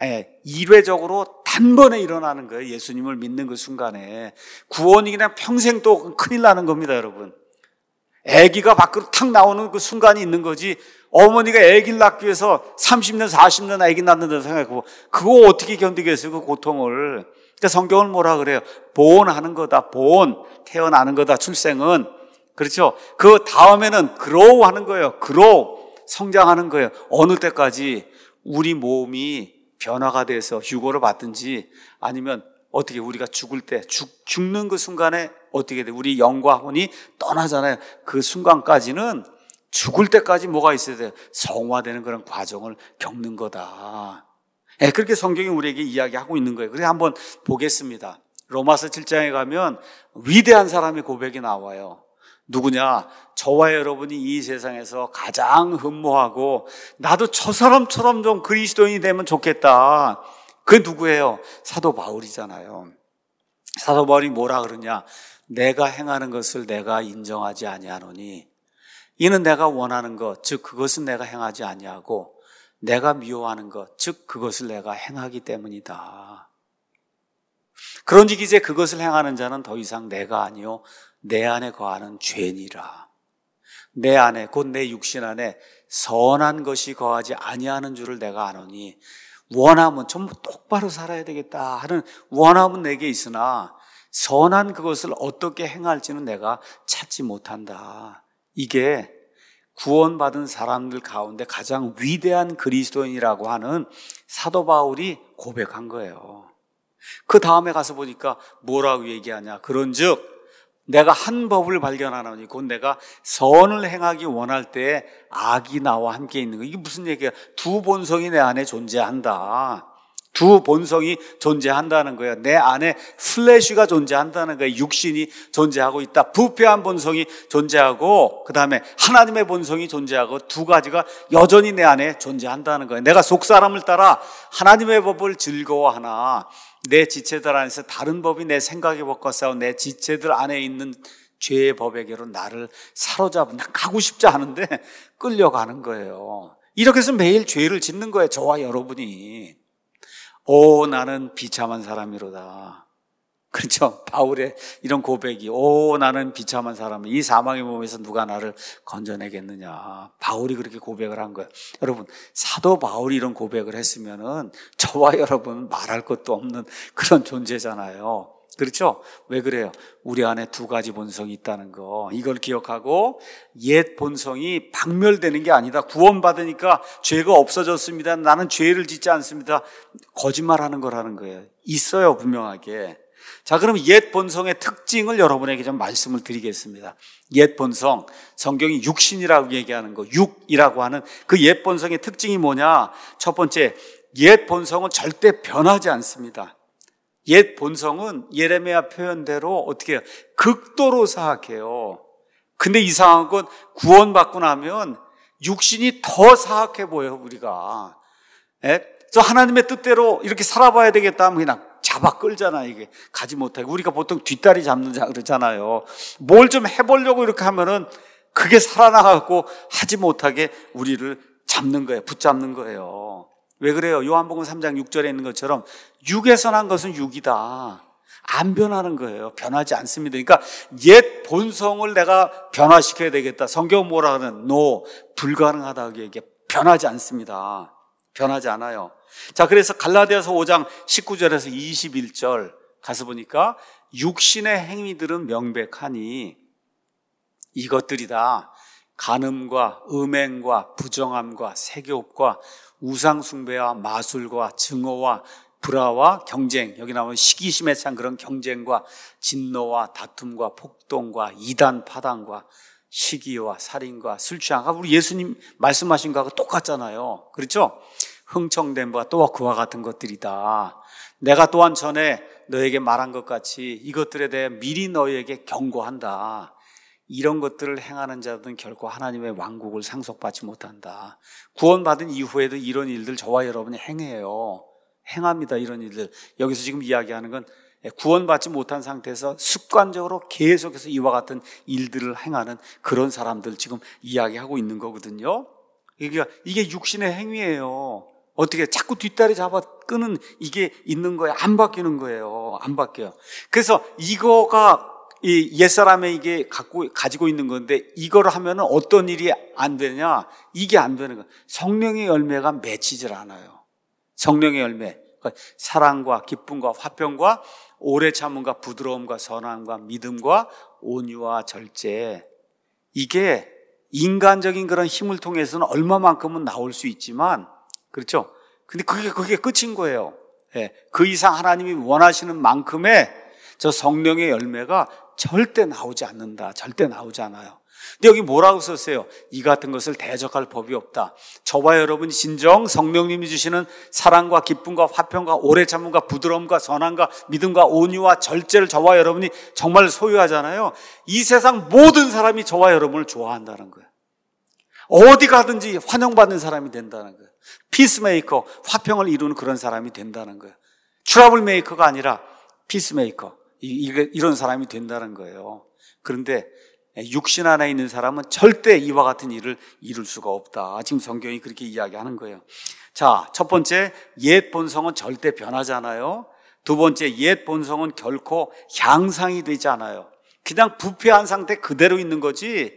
일회적으로 단번에 일어나는 거예요. 예수님을 믿는 그 순간에. 구원이 그냥 평생 또 큰일 나는 겁니다, 여러분. 아기가 밖으로 탁 나오는 그 순간이 있는 거지, 어머니가 아기를 낳기 위해서 30년, 40년 아기 낳는다고 생각하고 그거 어떻게 견디겠어요, 그 고통을. 그러니까 성경은 뭐라 그래요? 본하는 거다. 본, 태어나는 거다, 출생은. 그렇죠? 그 다음에는 그로우 하는 거예요. 그로우, 성장하는 거예요. 어느 때까지 우리 몸이 변화가 돼서 휴고를 받든지, 아니면 어떻게 우리가 죽을 때, 죽는 그 순간에 어떻게 돼? 우리 영과 혼이 떠나잖아요. 그 순간까지는, 죽을 때까지 뭐가 있어야 돼요? 성화되는 그런 과정을 겪는 거다. 그렇게 성경이 우리에게 이야기하고 있는 거예요. 그래서 한번 보겠습니다. 로마서 7장에 가면 위대한 사람의 고백이 나와요. 누구냐? 저와 여러분이 이 세상에서 가장 흠모하고 나도 저 사람처럼 좀 그리스도인이 되면 좋겠다. 그게 누구예요? 사도 바울이잖아요. 사도 바울이 뭐라 그러냐? 내가 행하는 것을 내가 인정하지 아니하노니 이는 내가 원하는 것, 즉 그것은 내가 행하지 아니하고 내가 미워하는 것, 즉 그것을 내가 행하기 때문이다. 그런즉 이제 그것을 행하는 자는 더 이상 내가 아니요 내 안에 거하는 죄니라. 내 안에, 곧 내 육신 안에 선한 것이 거하지 아니하는 줄을 내가 아노니, 원함은 좀 똑바로 살아야 되겠다 하는 원함은 내게 있으나 선한 그것을 어떻게 행할지는 내가 찾지 못한다. 이게 구원받은 사람들 가운데 가장 위대한 그리스도인이라고 하는 사도 바울이 고백한 거예요. 그 다음에 가서 보니까 뭐라고 얘기하냐? 그런즉 내가 한 법을 발견하노니 곧 내가 선을 행하기 원할 때 악이 나와 함께 있는 거. 이게 무슨 얘기야? 두 본성이 내 안에 존재한다. 두 본성이 존재한다는 거예요. 내 안에 플래시가 존재한다는 거예요. 육신이 존재하고 있다. 부패한 본성이 존재하고 그 다음에 하나님의 본성이 존재하고 두 가지가 여전히 내 안에 존재한다는 거예요. 내가 속사람을 따라 하나님의 법을 즐거워하나 내 지체들 안에서 다른 법이 내 생각의 법과 싸워 내 지체들 안에 있는 죄의 법에게로 나를 사로잡은, 난 가고 싶지 않은데 끌려가는 거예요. 이렇게 해서 매일 죄를 짓는 거예요. 저와 여러분이. 오, 나는 비참한 사람이로다. 그렇죠? 바울의 이런 고백이, 오, 나는 비참한 사람, 이 사망의 몸에서 누가 나를 건져내겠느냐. 바울이 그렇게 고백을 한 거예요. 여러분, 사도 바울이 이런 고백을 했으면은 저와 여러분은 말할 것도 없는 그런 존재잖아요. 그렇죠? 왜 그래요? 우리 안에 두 가지 본성이 있다는 거, 이걸 기억하고 옛 본성이 박멸되는 게 아니다. 구원받으니까 죄가 없어졌습니다. 나는 죄를 짓지 않습니다. 거짓말하는 거라는 거예요. 있어요, 분명하게. 자, 그럼 옛 본성의 특징을 여러분에게 좀 말씀을 드리겠습니다. 옛 본성, 성경이 육신이라고 얘기하는 거, 육이라고 하는 그 옛 본성의 특징이 뭐냐? 첫 번째, 옛 본성은 절대 변하지 않습니다. 옛 본성은 예레미야 표현대로 어떻게 해요? 극도로 사악해요. 근데 이상한 건 구원받고 나면 육신이 더 사악해 보여요, 우리가. 저 하나님의 뜻대로 이렇게 살아봐야 되겠다 하면 그냥 잡아 끌잖아요. 이게 가지 못하게. 우리가 보통 뒷다리 잡는 자 그러잖아요. 뭘 좀 해보려고 이렇게 하면은 그게 살아나가고 하지 못하게 우리를 잡는 거예요. 붙잡는 거예요. 왜 그래요? 요한복음 3장 6절에 있는 것처럼 육에서 난 것은 육이다. 안 변하는 거예요. 변하지 않습니다. 그러니까 옛 본성을 내가 변화시켜야 되겠다. 성경은 뭐라 하는? No, 불가능하다고 얘기해. 변하지 않습니다. 변하지 않아요. 자, 그래서 갈라디아서 5장 19절에서 21절 가서 보니까 육신의 행위들은 명백하니 이것들이다. 간음과 음행과 부정함과 세교업과 우상숭배와 마술과 증오와 불화와 경쟁, 여기 나오는 시기심에 찬 그런 경쟁과 진노와 다툼과 폭동과 이단 파당과 시기와 살인과 술 취함. 우리 예수님 말씀하신 거하고 똑같잖아요. 그렇죠? 흥청됨과 또 그와 같은 것들이다. 내가 또한 전에 너에게 말한 것 같이 이것들에 대해 미리 너에게 경고한다. 이런 것들을 행하는 자들은 결코 하나님의 왕국을 상속받지 못한다. 구원받은 이후에도 이런 일들 저와 여러분이 행합니다. 이런 일들. 여기서 지금 이야기하는 건 구원받지 못한 상태에서 습관적으로 계속해서 이와 같은 일들을 행하는 그런 사람들 지금 이야기하고 있는 거거든요. 이게 육신의 행위예요. 어떻게 자꾸 뒷다리 잡아 끄는 이게 있는 거예요. 안 바뀌는 거예요. 안 바뀌어요. 그래서 이거가 이 옛사람의 이게 가지고 있는 건데 이거를 하면은 어떤 일이 안 되냐? 이게 안 되는 거예요. 성령의 열매가 맺히질 않아요. 성령의 열매. 그러니까 사랑과 기쁨과 화평과 오래 참음과 부드러움과 선함과 믿음과 온유와 절제. 이게 인간적인 그런 힘을 통해서는 얼마만큼은 나올 수 있지만, 그렇죠? 근데 그게 끝인 거예요. 그 이상 하나님이 원하시는 만큼의 저 성령의 열매가 절대 나오지 않는다. 절대 나오지 않아요. 근데 여기 뭐라고 썼어요? 이 같은 것을 대적할 법이 없다. 저와 여러분이 진정 성령님이 주시는 사랑과 기쁨과 화평과 오래 참음과 부드러움과 선함과 믿음과 온유와 절제를 저와 여러분이 정말 소유하잖아요. 이 세상 모든 사람이 저와 여러분을 좋아한다는 거예요. 어디 가든지 환영받는 사람이 된다는 거예요. 피스메이커, 화평을 이루는 그런 사람이 된다는 거예요. 트러블 메이커가 아니라 피스메이커, 이런 사람이 된다는 거예요. 그런데 육신 안에 있는 사람은 절대 이와 같은 일을 이룰 수가 없다. 지금 성경이 그렇게 이야기하는 거예요. 자, 첫 번째, 옛 본성은 절대 변하지 않아요. 두 번째, 옛 본성은 결코 향상이 되지 않아요. 그냥 부패한 상태 그대로 있는 거지,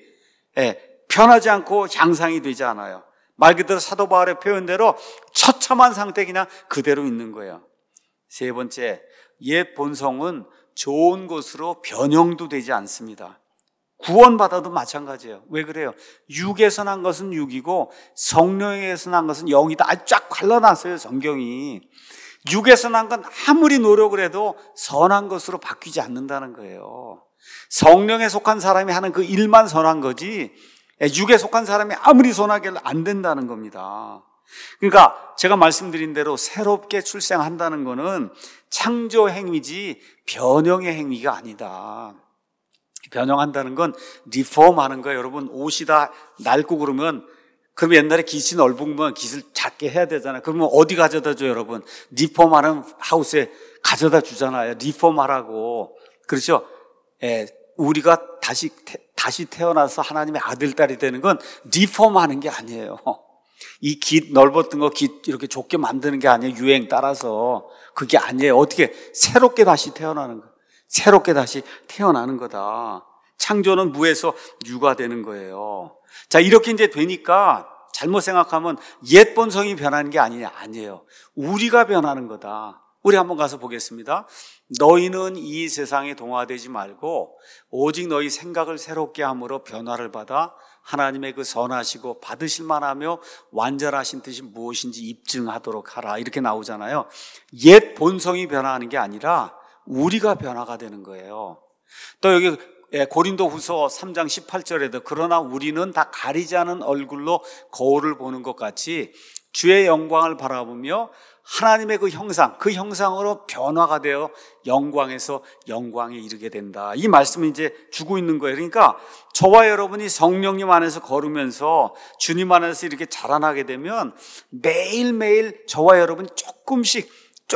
변하지 않고 향상이 되지 않아요. 말 그대로 사도 바울의 표현대로 처참한 상태 그냥 그대로 있는 거예요. 세 번째, 옛 본성은 좋은 것으로 변형도 되지 않습니다. 구원받아도 마찬가지예요. 왜 그래요? 육에서 난 것은 육이고 성령에서 난 것은 영이다. 아주 쫙 갈라놨어요, 성경이. 육에서 난 건 아무리 노력을 해도 선한 것으로 바뀌지 않는다는 거예요. 성령에 속한 사람이 하는 그 일만 선한 거지 육에 속한 사람이 아무리 선하게 안 된다는 겁니다. 그러니까 제가 말씀드린 대로 새롭게 출생한다는 거는 창조 행위지 변형의 행위가 아니다. 변형한다는 건 리폼하는 거예요. 여러분 옷이 다 낡고 그러면 옛날에 깃이 넓으면 깃을 작게 해야 되잖아요. 그러면 어디 가져다 줘요, 여러분? 리폼하는 하우스에 가져다 주잖아요. 리폼하라고. 그렇죠? 우리가 다시 태어나서 하나님의 아들, 딸이 되는 건 리폼하는 게 아니에요. 이 깃 넓었던 거 깃 이렇게 좁게 만드는 게 아니에요. 유행 따라서. 그게 아니에요. 어떻게 새롭게 다시 태어나는 거예요. 새롭게 다시 태어나는 거다. 창조는 무에서 유가 되는 거예요. 자, 이렇게 이제 되니까 잘못 생각하면 옛 본성이 변하는 게 아니에요. 우리가 변하는 거다. 우리 한번 가서 보겠습니다. 너희는 이 세상에 동화되지 말고 오직 너희 생각을 새롭게 함으로 변화를 받아 하나님의 그 선하시고 받으실 만하며 완전하신 뜻이 무엇인지 입증하도록 하라. 이렇게 나오잖아요. 옛 본성이 변화하는 게 아니라 우리가 변화가 되는 거예요. 또 여기 고린도후서 3장 18절에도 그러나 우리는 다 가리지 않은 얼굴로 거울을 보는 것 같이 주의 영광을 바라보며 하나님의 그 형상으로 변화가 되어 영광에서 영광에 이르게 된다. 이 말씀을 이제 주고 있는 거예요. 그러니까 저와 여러분이 성령님 안에서 걸으면서 주님 안에서 이렇게 자라나게 되면 매일매일 저와 여러분이 조금씩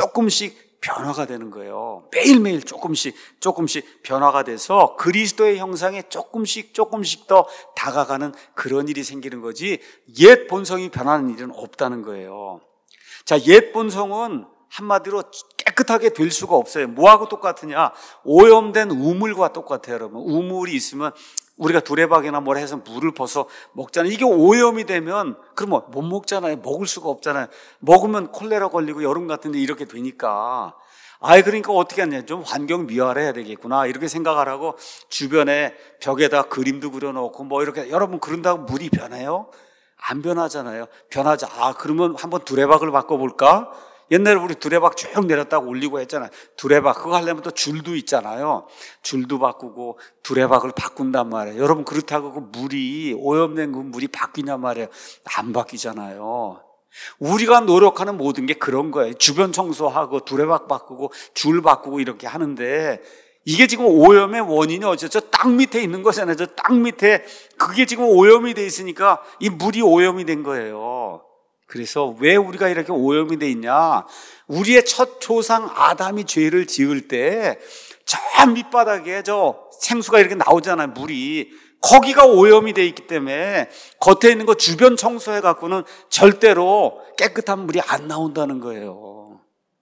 변화가 되는 거예요. 매일매일 조금씩 변화가 돼서 그리스도의 형상에 조금씩 더 다가가는 그런 일이 생기는 거지, 옛 본성이 변하는 일은 없다는 거예요. 자, 옛 본성은 한마디로 깨끗하게 될 수가 없어요. 뭐하고 똑같으냐? 오염된 우물과 똑같아요, 여러분. 우물이 있으면 우리가 두레박이나 뭘 해서 물을 벗어 먹잖아요. 이게 오염이 되면 그럼 못 먹잖아요. 먹을 수가 없잖아요. 먹으면 콜레라 걸리고 여름 같은데 이렇게 되니까. 그러니까 어떻게 하냐? 좀 환경 미화를 해야 되겠구나. 이렇게 생각을 하고 주변에 벽에다 그림도 그려놓고 이렇게. 여러분, 그런다고 물이 변해요? 안 변하잖아요. 변하지. 그러면 한번 두레박을 바꿔볼까? 옛날에 우리 두레박 쭉 내렸다가 올리고 했잖아요. 두레박 그거 하려면 또 줄도 있잖아요. 줄도 바꾸고 두레박을 바꾼단 말이에요. 여러분, 그렇다고 그 물이 오염된 그 물이 바뀌냔 말이에요. 안 바뀌잖아요. 우리가 노력하는 모든 게 그런 거예요. 주변 청소하고 두레박 바꾸고 줄 바꾸고 이렇게 하는데 이게 지금 오염의 원인이 어쩌죠? 저 땅 밑에 있는 거잖아요. 저 땅 밑에 그게 지금 오염이 돼 있으니까 이 물이 오염이 된 거예요. 그래서 왜 우리가 이렇게 오염이 돼 있냐? 우리의 첫 조상 아담이 죄를 지을 때 저 밑바닥에 저 생수가 이렇게 나오잖아요. 물이. 거기가 오염이 돼 있기 때문에 겉에 있는 거 주변 청소해 갖고는 절대로 깨끗한 물이 안 나온다는 거예요.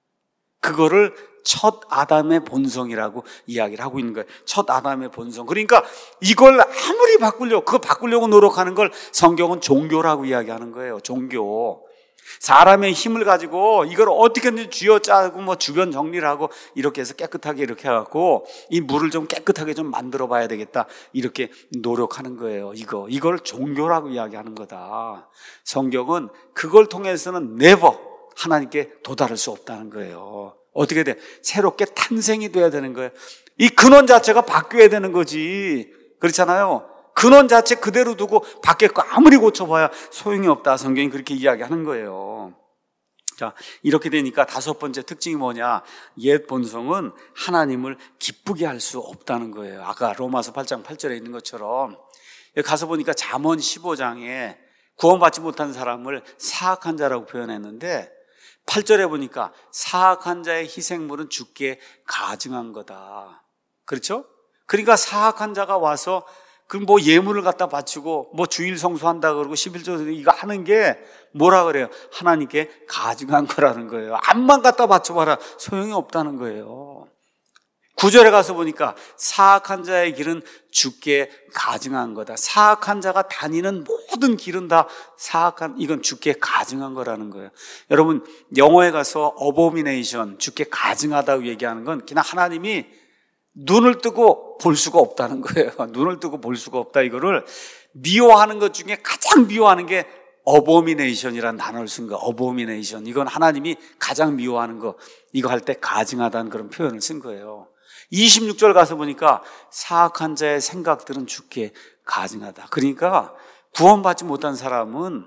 그거를 첫 아담의 본성이라고 이야기를 하고 있는 거예요. 첫 아담의 본성. 그러니까 이걸 아무리 그거 바꾸려고 노력하는 걸 성경은 종교라고 이야기하는 거예요. 종교. 사람의 힘을 가지고 이걸 어떻게든 쥐어짜고 주변 정리를 하고 이렇게 해서 깨끗하게 이렇게 해갖고 이 물을 좀 깨끗하게 좀 만들어 봐야 되겠다. 이렇게 노력하는 거예요. 이걸 종교라고 이야기하는 거다. 성경은 그걸 통해서는 never 하나님께 도달할 수 없다는 거예요. 어떻게 돼? 새롭게 탄생이 돼야 되는 거예요. 이 근원 자체가 바뀌어야 되는 거지. 그렇잖아요. 근원 자체 그대로 두고 밖에 거 아무리 고쳐봐야 소용이 없다. 성경이 그렇게 이야기하는 거예요. 자, 이렇게 되니까 다섯 번째 특징이 뭐냐? 옛 본성은 하나님을 기쁘게 할 수 없다는 거예요. 아까 로마서 8장 8절에 있는 것처럼 여기 가서 보니까 잠언 15장에 구원받지 못한 사람을 사악한 자라고 표현했는데 8절에 보니까 사악한 자의 희생물은 주께 가증한 거다. 그렇죠? 그러니까 사악한 자가 와서 예물을 갖다 바치고 주일 성수한다 그러고 11조 이거 하는 게 뭐라 그래요? 하나님께 가증한 거라는 거예요. 암만 갖다 바쳐봐라 소용이 없다는 거예요. 9절에 가서 보니까 사악한 자의 길은 주께 가증한 거다. 사악한 자가 다니는 모든 길은 다 이건 주께 가증한 거라는 거예요. 여러분, 영어에 가서 abomination, 주께 가증하다고 얘기하는 건 그냥 하나님이 눈을 뜨고 볼 수가 없다는 거예요. 눈을 뜨고 볼 수가 없다. 이거를 미워하는 것 중에 가장 미워하는 게 abomination이라는 단어를 쓴 거예요. abomination. 이건 하나님이 가장 미워하는 거. 이거 할 때 가증하다는 그런 표현을 쓴 거예요. 26절 가서 보니까 사악한 자의 생각들은 주께 가증하다. 그러니까 구원받지 못한 사람은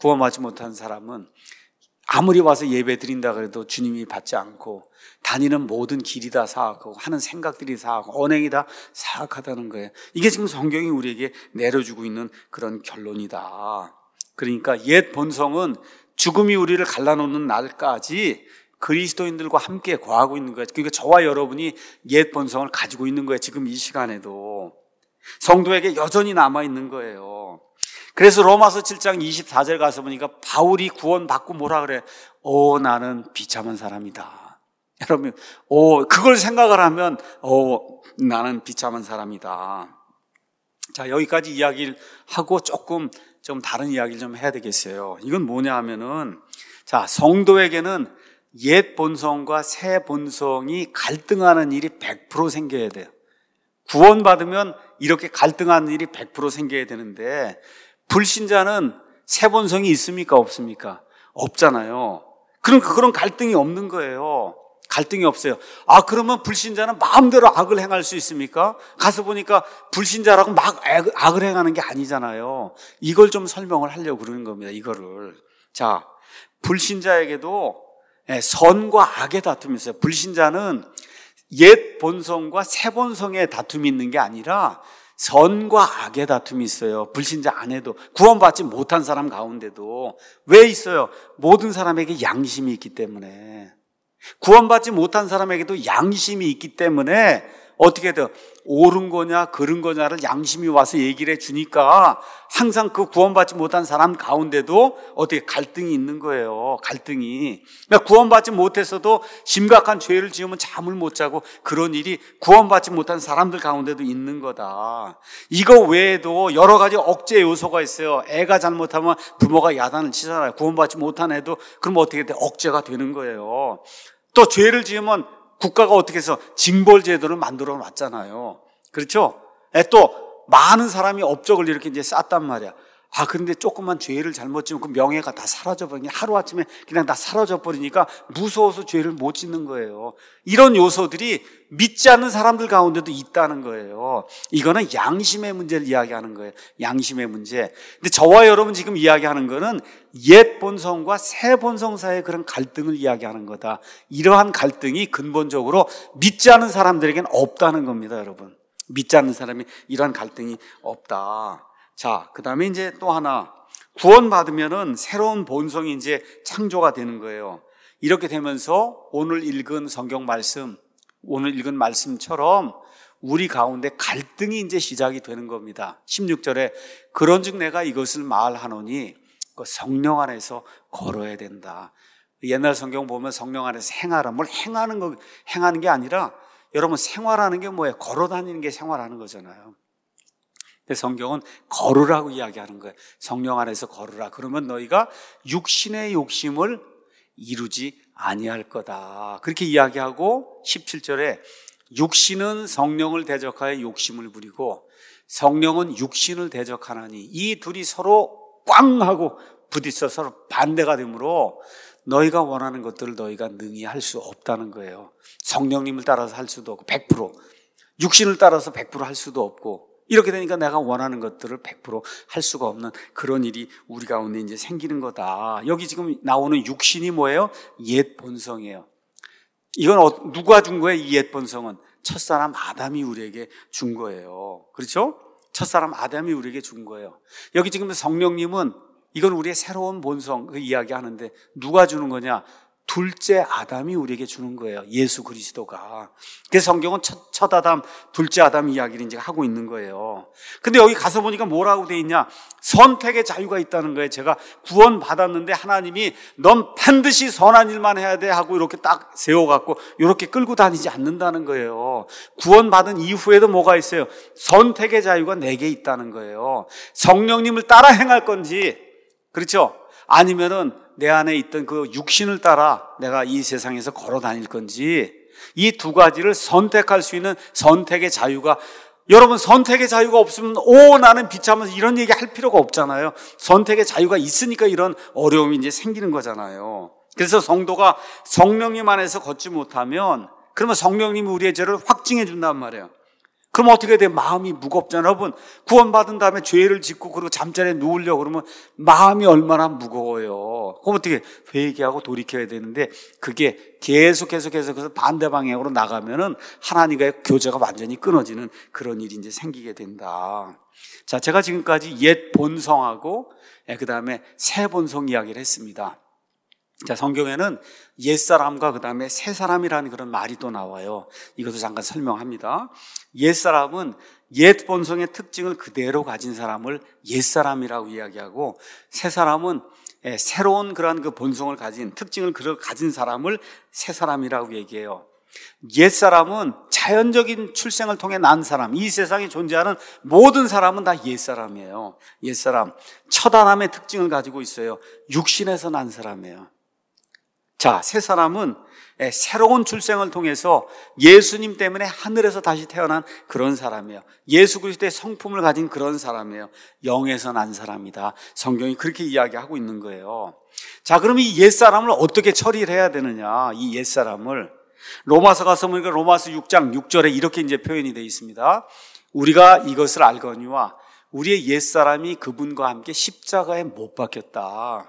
아무리 와서 예배 드린다 그래도 주님이 받지 않고 다니는 모든 길이 다 사악하고 하는 생각들이 사악하고 언행이 다 사악하다는 거예요. 이게 지금 성경이 우리에게 내려주고 있는 그런 결론이다. 그러니까 옛 본성은 죽음이 우리를 갈라놓는 날까지 그리스도인들과 함께 거하고 있는 거예요. 그러니까 저와 여러분이 옛 본성을 가지고 있는 거예요. 지금 이 시간에도 성도에게 여전히 남아있는 거예요. 그래서 로마서 7장 24절 가서 보니까 바울이 구원받고 뭐라 그래? 나는 비참한 사람이다. 여러분, 그걸 생각을 하면 나는 비참한 사람이다. 자, 여기까지 이야기를 하고 좀 다른 이야기를 좀 해야 되겠어요. 이건 뭐냐 하면은, 자, 성도에게는 옛 본성과 새 본성이 갈등하는 일이 100% 생겨야 돼요. 구원받으면 이렇게 갈등하는 일이 100% 생겨야 되는데, 불신자는 새 본성이 있습니까? 없습니까? 없잖아요. 그런 갈등이 없는 거예요. 갈등이 없어요. 그러면 불신자는 마음대로 악을 행할 수 있습니까? 가서 보니까 불신자라고 막 악을 행하는 게 아니잖아요. 이걸 좀 설명을 하려고 그러는 겁니다. 이거를. 자, 불신자에게도 선과 악의 다툼이 있어요. 불신자는 옛 본성과 새 본성의 다툼이 있는 게 아니라 선과 악의 다툼이 있어요. 불신자 안에도, 구원받지 못한 사람 가운데도. 왜 있어요? 모든 사람에게 양심이 있기 때문에. 구원받지 못한 사람에게도 양심이 있기 때문에 어떻게 돼요? 옳은 거냐 그른 거냐를 양심이 와서 얘기를 해주니까 항상 그 구원받지 못한 사람 가운데도 어떻게 갈등이 있는 거예요. 갈등이. 그러니까 구원받지 못해서도 심각한 죄를 지으면 잠을 못 자고 그런 일이 구원받지 못한 사람들 가운데도 있는 거다. 이거 외에도 여러 가지 억제 요소가 있어요. 애가 잘못하면 부모가 야단을 치잖아요. 구원받지 못한 애도 그럼 어떻게 돼? 억제가 되는 거예요. 또 죄를 지으면 국가가 어떻게 해서 징벌 제도를 만들어 놨잖아요. 그렇죠? 또 많은 사람이 업적을 이렇게 이제 쌓단 말이야. 근데 조금만 죄를 잘못 지으면 그 명예가 다 사라져버리니 하루아침에 그냥 다 사라져버리니까 무서워서 죄를 못 짓는 거예요. 이런 요소들이 믿지 않는 사람들 가운데도 있다는 거예요. 이거는 양심의 문제를 이야기하는 거예요. 양심의 문제. 근데 저와 여러분 지금 이야기하는 거는 옛 본성과 새 본성 사이의 그런 갈등을 이야기하는 거다. 이러한 갈등이 근본적으로 믿지 않는 사람들에게는 없다는 겁니다, 여러분. 믿지 않는 사람이 이러한 갈등이 없다. 자, 그 다음에 이제 또 하나, 구원받으면은 새로운 본성이 이제 창조가 되는 거예요. 이렇게 되면서 오늘 읽은 성경 말씀, 오늘 읽은 말씀처럼 우리 가운데 갈등이 이제 시작이 되는 겁니다. 16절에 그런즉 내가 이것을 말하노니 그 성령 안에서 걸어야 된다. 옛날 성경 보면 성령 안에서 행하라. 뭘 행하는 게 아니라 여러분 생활하는 게 뭐예요? 걸어 다니는 게 생활하는 거잖아요. 근데 성경은 걸으라고 이야기하는 거예요. 성령 안에서 걸으라. 그러면 너희가 육신의 욕심을 이루지 아니할 거다. 그렇게 이야기하고 17절에 육신은 성령을 대적하여 욕심을 부리고 성령은 육신을 대적하나니 이 둘이 서로 꽝 하고 부딪혀 서로 반대가 되므로 너희가 원하는 것들을 너희가 능히 할 수 없다는 거예요. 성령님을 따라서 할 수도 없고 100%, 육신을 따라서 100% 할 수도 없고, 이렇게 되니까 내가 원하는 것들을 100% 할 수가 없는 그런 일이 우리 가운데 이제 생기는 거다. 여기 지금 나오는 육신이 뭐예요? 옛 본성이에요. 이건 누가 준 거예요? 이 옛 본성은 첫사람 아담이 우리에게 준 거예요. 그렇죠? 첫사람 아담이 우리에게 준 거예요. 여기 지금 성령님은 이건 우리의 새로운 본성 그 이야기하는데 누가 주는 거냐? 둘째 아담이 우리에게 주는 거예요. 예수 그리스도가. 그래서 성경은 첫 아담, 둘째 아담 이야기를 이제 하고 있는 거예요. 근데 여기 가서 보니까 뭐라고 돼 있냐? 선택의 자유가 있다는 거예요. 제가 구원 받았는데 하나님이 넌 반드시 선한 일만 해야 돼 하고 이렇게 딱 세워갖고 이렇게 끌고 다니지 않는다는 거예요. 구원 받은 이후에도 뭐가 있어요? 선택의 자유가 내게 있다는 거예요. 성령님을 따라 행할 건지, 그렇죠? 아니면은 내 안에 있던 그 육신을 따라 내가 이 세상에서 걸어 다닐 건지, 이 두 가지를 선택할 수 있는 선택의 자유가, 여러분 선택의 자유가 없으면 나는 비참해서 이런 얘기 할 필요가 없잖아요. 선택의 자유가 있으니까 이런 어려움이 이제 생기는 거잖아요. 그래서 성도가 성령님 안에서 걷지 못하면 그러면 성령님이 우리의 죄를 확증해 준단 말이에요. 그럼 어떻게 돼? 마음이 무겁잖아요. 여러분 구원받은 다음에 죄를 짓고 그리고 잠자리에 누우려고 그러면 마음이 얼마나 무거워요. 그럼 어떻게? 회개하고 돌이켜야 되는데 그게 계속해서 반대 방향으로 나가면은 하나님과의 교제가 완전히 끊어지는 그런 일이 이제 생기게 된다. 자, 제가 지금까지 옛 본성하고 그 다음에 새 본성 이야기를 했습니다. 자, 성경에는 옛사람과 그 다음에 새사람이라는 그런 말이 또 나와요. 이것도 잠깐 설명합니다. 옛사람은 옛 본성의 특징을 그대로 가진 사람을 옛사람이라고 이야기하고, 새사람은 새로운 그러한 그 본성을 가진, 특징을 가진 사람을 새사람이라고 얘기해요. 옛사람은 자연적인 출생을 통해 난 사람, 이 세상에 존재하는 모든 사람은 다 옛사람이에요. 옛사람, 첫 아담의 특징을 가지고 있어요. 육신에서 난 사람이에요. 자, 새 사람은 새로운 출생을 통해서 예수님 때문에 하늘에서 다시 태어난 그런 사람이에요. 예수 그리스도의 성품을 가진 그런 사람이에요. 영에서 난 사람이다. 성경이 그렇게 이야기하고 있는 거예요. 자, 그럼 이 옛사람을 어떻게 처리를 해야 되느냐? 이 옛사람을 로마서 가서 보니까 로마서 6장 6절에 이렇게 이제 표현이 되어 있습니다. 우리가 이것을 알거니와 우리의 옛사람이 그분과 함께 십자가에 못 박혔다.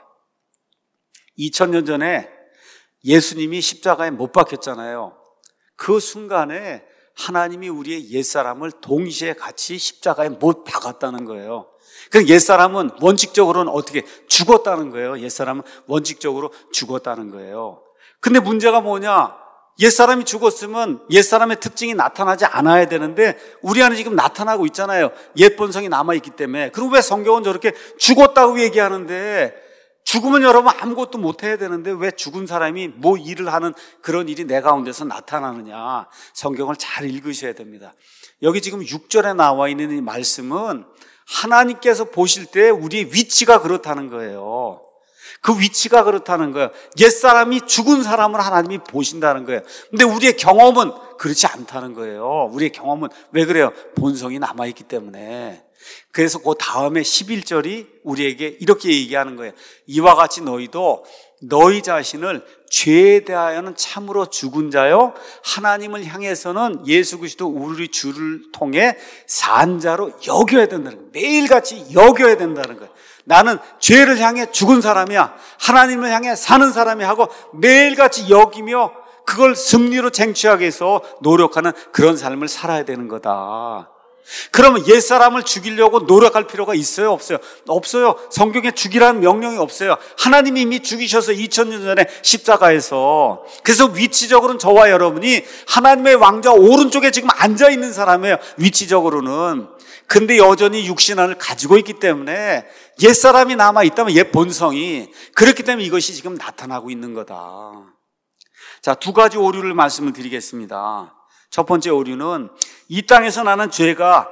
2000년 전에 예수님이 십자가에 못 박혔잖아요. 그 순간에 하나님이 우리의 옛사람을 동시에 같이 십자가에 못 박았다는 거예요. 그 옛사람은 원칙적으로는 어떻게 죽었다는 거예요. 옛사람은 원칙적으로 죽었다는 거예요. 근데 문제가 뭐냐? 옛사람이 죽었으면 옛사람의 특징이 나타나지 않아야 되는데 우리 안에 지금 나타나고 있잖아요. 옛 본성이 남아있기 때문에. 그럼 왜 성경은 저렇게 죽었다고 얘기하는데, 죽으면 여러분 아무것도 못해야 되는데 왜 죽은 사람이 뭐 일을 하는 그런 일이 내 가운데서 나타나느냐? 성경을 잘 읽으셔야 됩니다. 여기 지금 6절에 나와 있는 이 말씀은 하나님께서 보실 때 우리의 위치가 그렇다는 거예요. 그 위치가 그렇다는 거예요. 옛사람이 죽은 사람을 하나님이 보신다는 거예요. 근데 우리의 경험은 그렇지 않다는 거예요. 우리의 경험은 왜 그래요? 본성이 남아있기 때문에. 그래서 그 다음에 11절이 우리에게 이렇게 얘기하는 거예요. 이와 같이 너희도 너희 자신을 죄에 대하여는 참으로 죽은 자요, 하나님을 향해서는 예수 그리스도 우리 주를 통해 산 자로 여겨야 된다는 거예요. 매일같이 여겨야 된다는 거예요. 나는 죄를 향해 죽은 사람이야, 하나님을 향해 사는 사람이 하고 매일같이 여기며 그걸 승리로 쟁취하기 위해서 노력하는 그런 삶을 살아야 되는 거다. 그러면 옛사람을 죽이려고 노력할 필요가 있어요? 없어요? 없어요. 성경에 죽이라는 명령이 없어요. 하나님이 이미 죽이셔서 2000년 전에 십자가에서. 그래서 위치적으로는 저와 여러분이 하나님의 왕좌 오른쪽에 지금 앉아있는 사람이에요. 위치적으로는. 근데 여전히 육신 안을 가지고 있기 때문에 옛사람이 남아있다면 옛 본성이, 그렇기 때문에 이것이 지금 나타나고 있는 거다. 자, 두 가지 오류를 말씀을 드리겠습니다. 첫 번째 오류는 이 땅에서 나는 죄가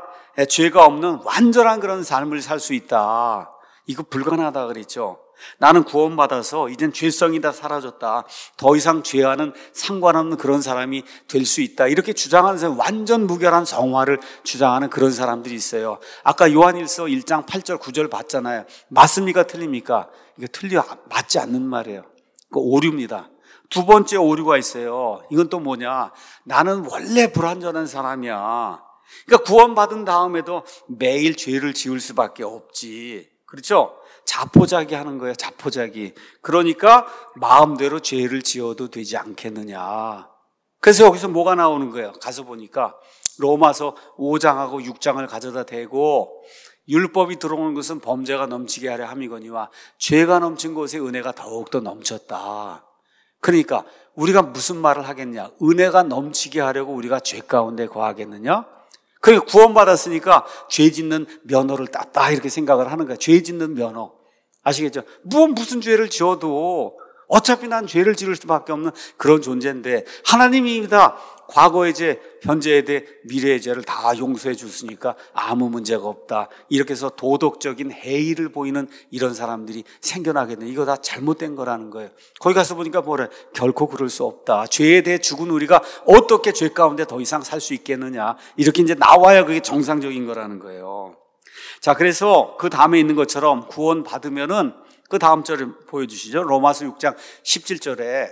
없는 완전한 그런 삶을 살 수 있다. 이거 불가능하다 그랬죠. 나는 구원받아서 이젠 죄성이 다 사라졌다. 더 이상 죄와는 상관없는 그런 사람이 될 수 있다. 이렇게 주장하는 사람, 완전 무결한 성화를 주장하는 그런 사람들이 있어요. 아까 요한일서 1장 8절 9절 봤잖아요. 맞습니까? 틀립니까? 이거 맞지 않는 말이에요. 그 오류입니다. 두 번째 오류가 있어요. 이건 또 뭐냐? 나는 원래 불완전한 사람이야. 그러니까 구원받은 다음에도 매일 죄를 지을 수밖에 없지. 그렇죠? 자포자기 하는 거예요. 자포자기. 그러니까 마음대로 죄를 지어도 되지 않겠느냐. 그래서 여기서 뭐가 나오는 거예요? 가서 보니까 로마서 5장하고 6장을 가져다 대고 율법이 들어오는 것은 범죄가 넘치게 하려 함이거니와 죄가 넘친 곳에 은혜가 더욱더 넘쳤다. 그러니까 우리가 무슨 말을 하겠냐? 은혜가 넘치게 하려고 우리가 죄 가운데 거하겠느냐? 그러니까 구원받았으니까 죄 짓는 면허를 땄다 이렇게 생각을 하는 거야. 죄 짓는 면허. 아시겠죠? 무슨 죄를 지어도 어차피 난 죄를 지을 수밖에 없는 그런 존재인데 하나님이 다 과거의 죄, 현재의 죄, 미래의 죄를 다 용서해 줬으니까 아무 문제가 없다. 이렇게 해서 도덕적인 해이를 보이는 이런 사람들이 생겨나겠네. 이거 다 잘못된 거라는 거예요. 거기 가서 보니까 뭐래? 결코 그럴 수 없다. 죄에 대해 죽은 우리가 어떻게 죄 가운데 더 이상 살 수 있겠느냐. 이렇게 이제 나와야 그게 정상적인 거라는 거예요. 자, 그래서 그 다음에 있는 것처럼 구원 받으면은 그 다음 절을 보여주시죠. 로마서 6장 17절에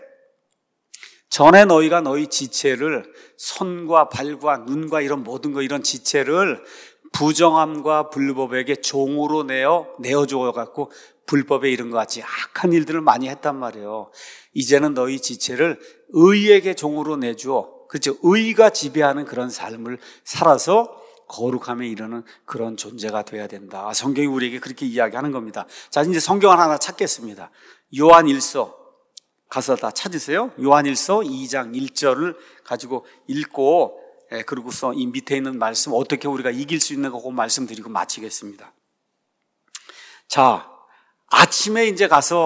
전에 너희가 너희 지체를 손과 발과 눈과 이런 모든 거 이런 지체를 부정함과 불법에게 종으로 내어줘 갖고 불법에 이런 것 같이 악한 일들을 많이 했단 말이에요. 이제는 너희 지체를 의에게 종으로 내주어, 그렇죠? 의가 지배하는 그런 삶을 살아서 거룩함에 이르는 그런 존재가 돼야 된다. 성경이 우리에게 그렇게 이야기하는 겁니다. 자, 이제 성경을 하나 찾겠습니다. 요한일서 가서 다 찾으세요. 요한일서 2장 1절을 가지고 읽고, 그리고서 이 밑에 있는 말씀 어떻게 우리가 이길 수 있는 거고 말씀드리고 마치겠습니다. 자, 아침에 이제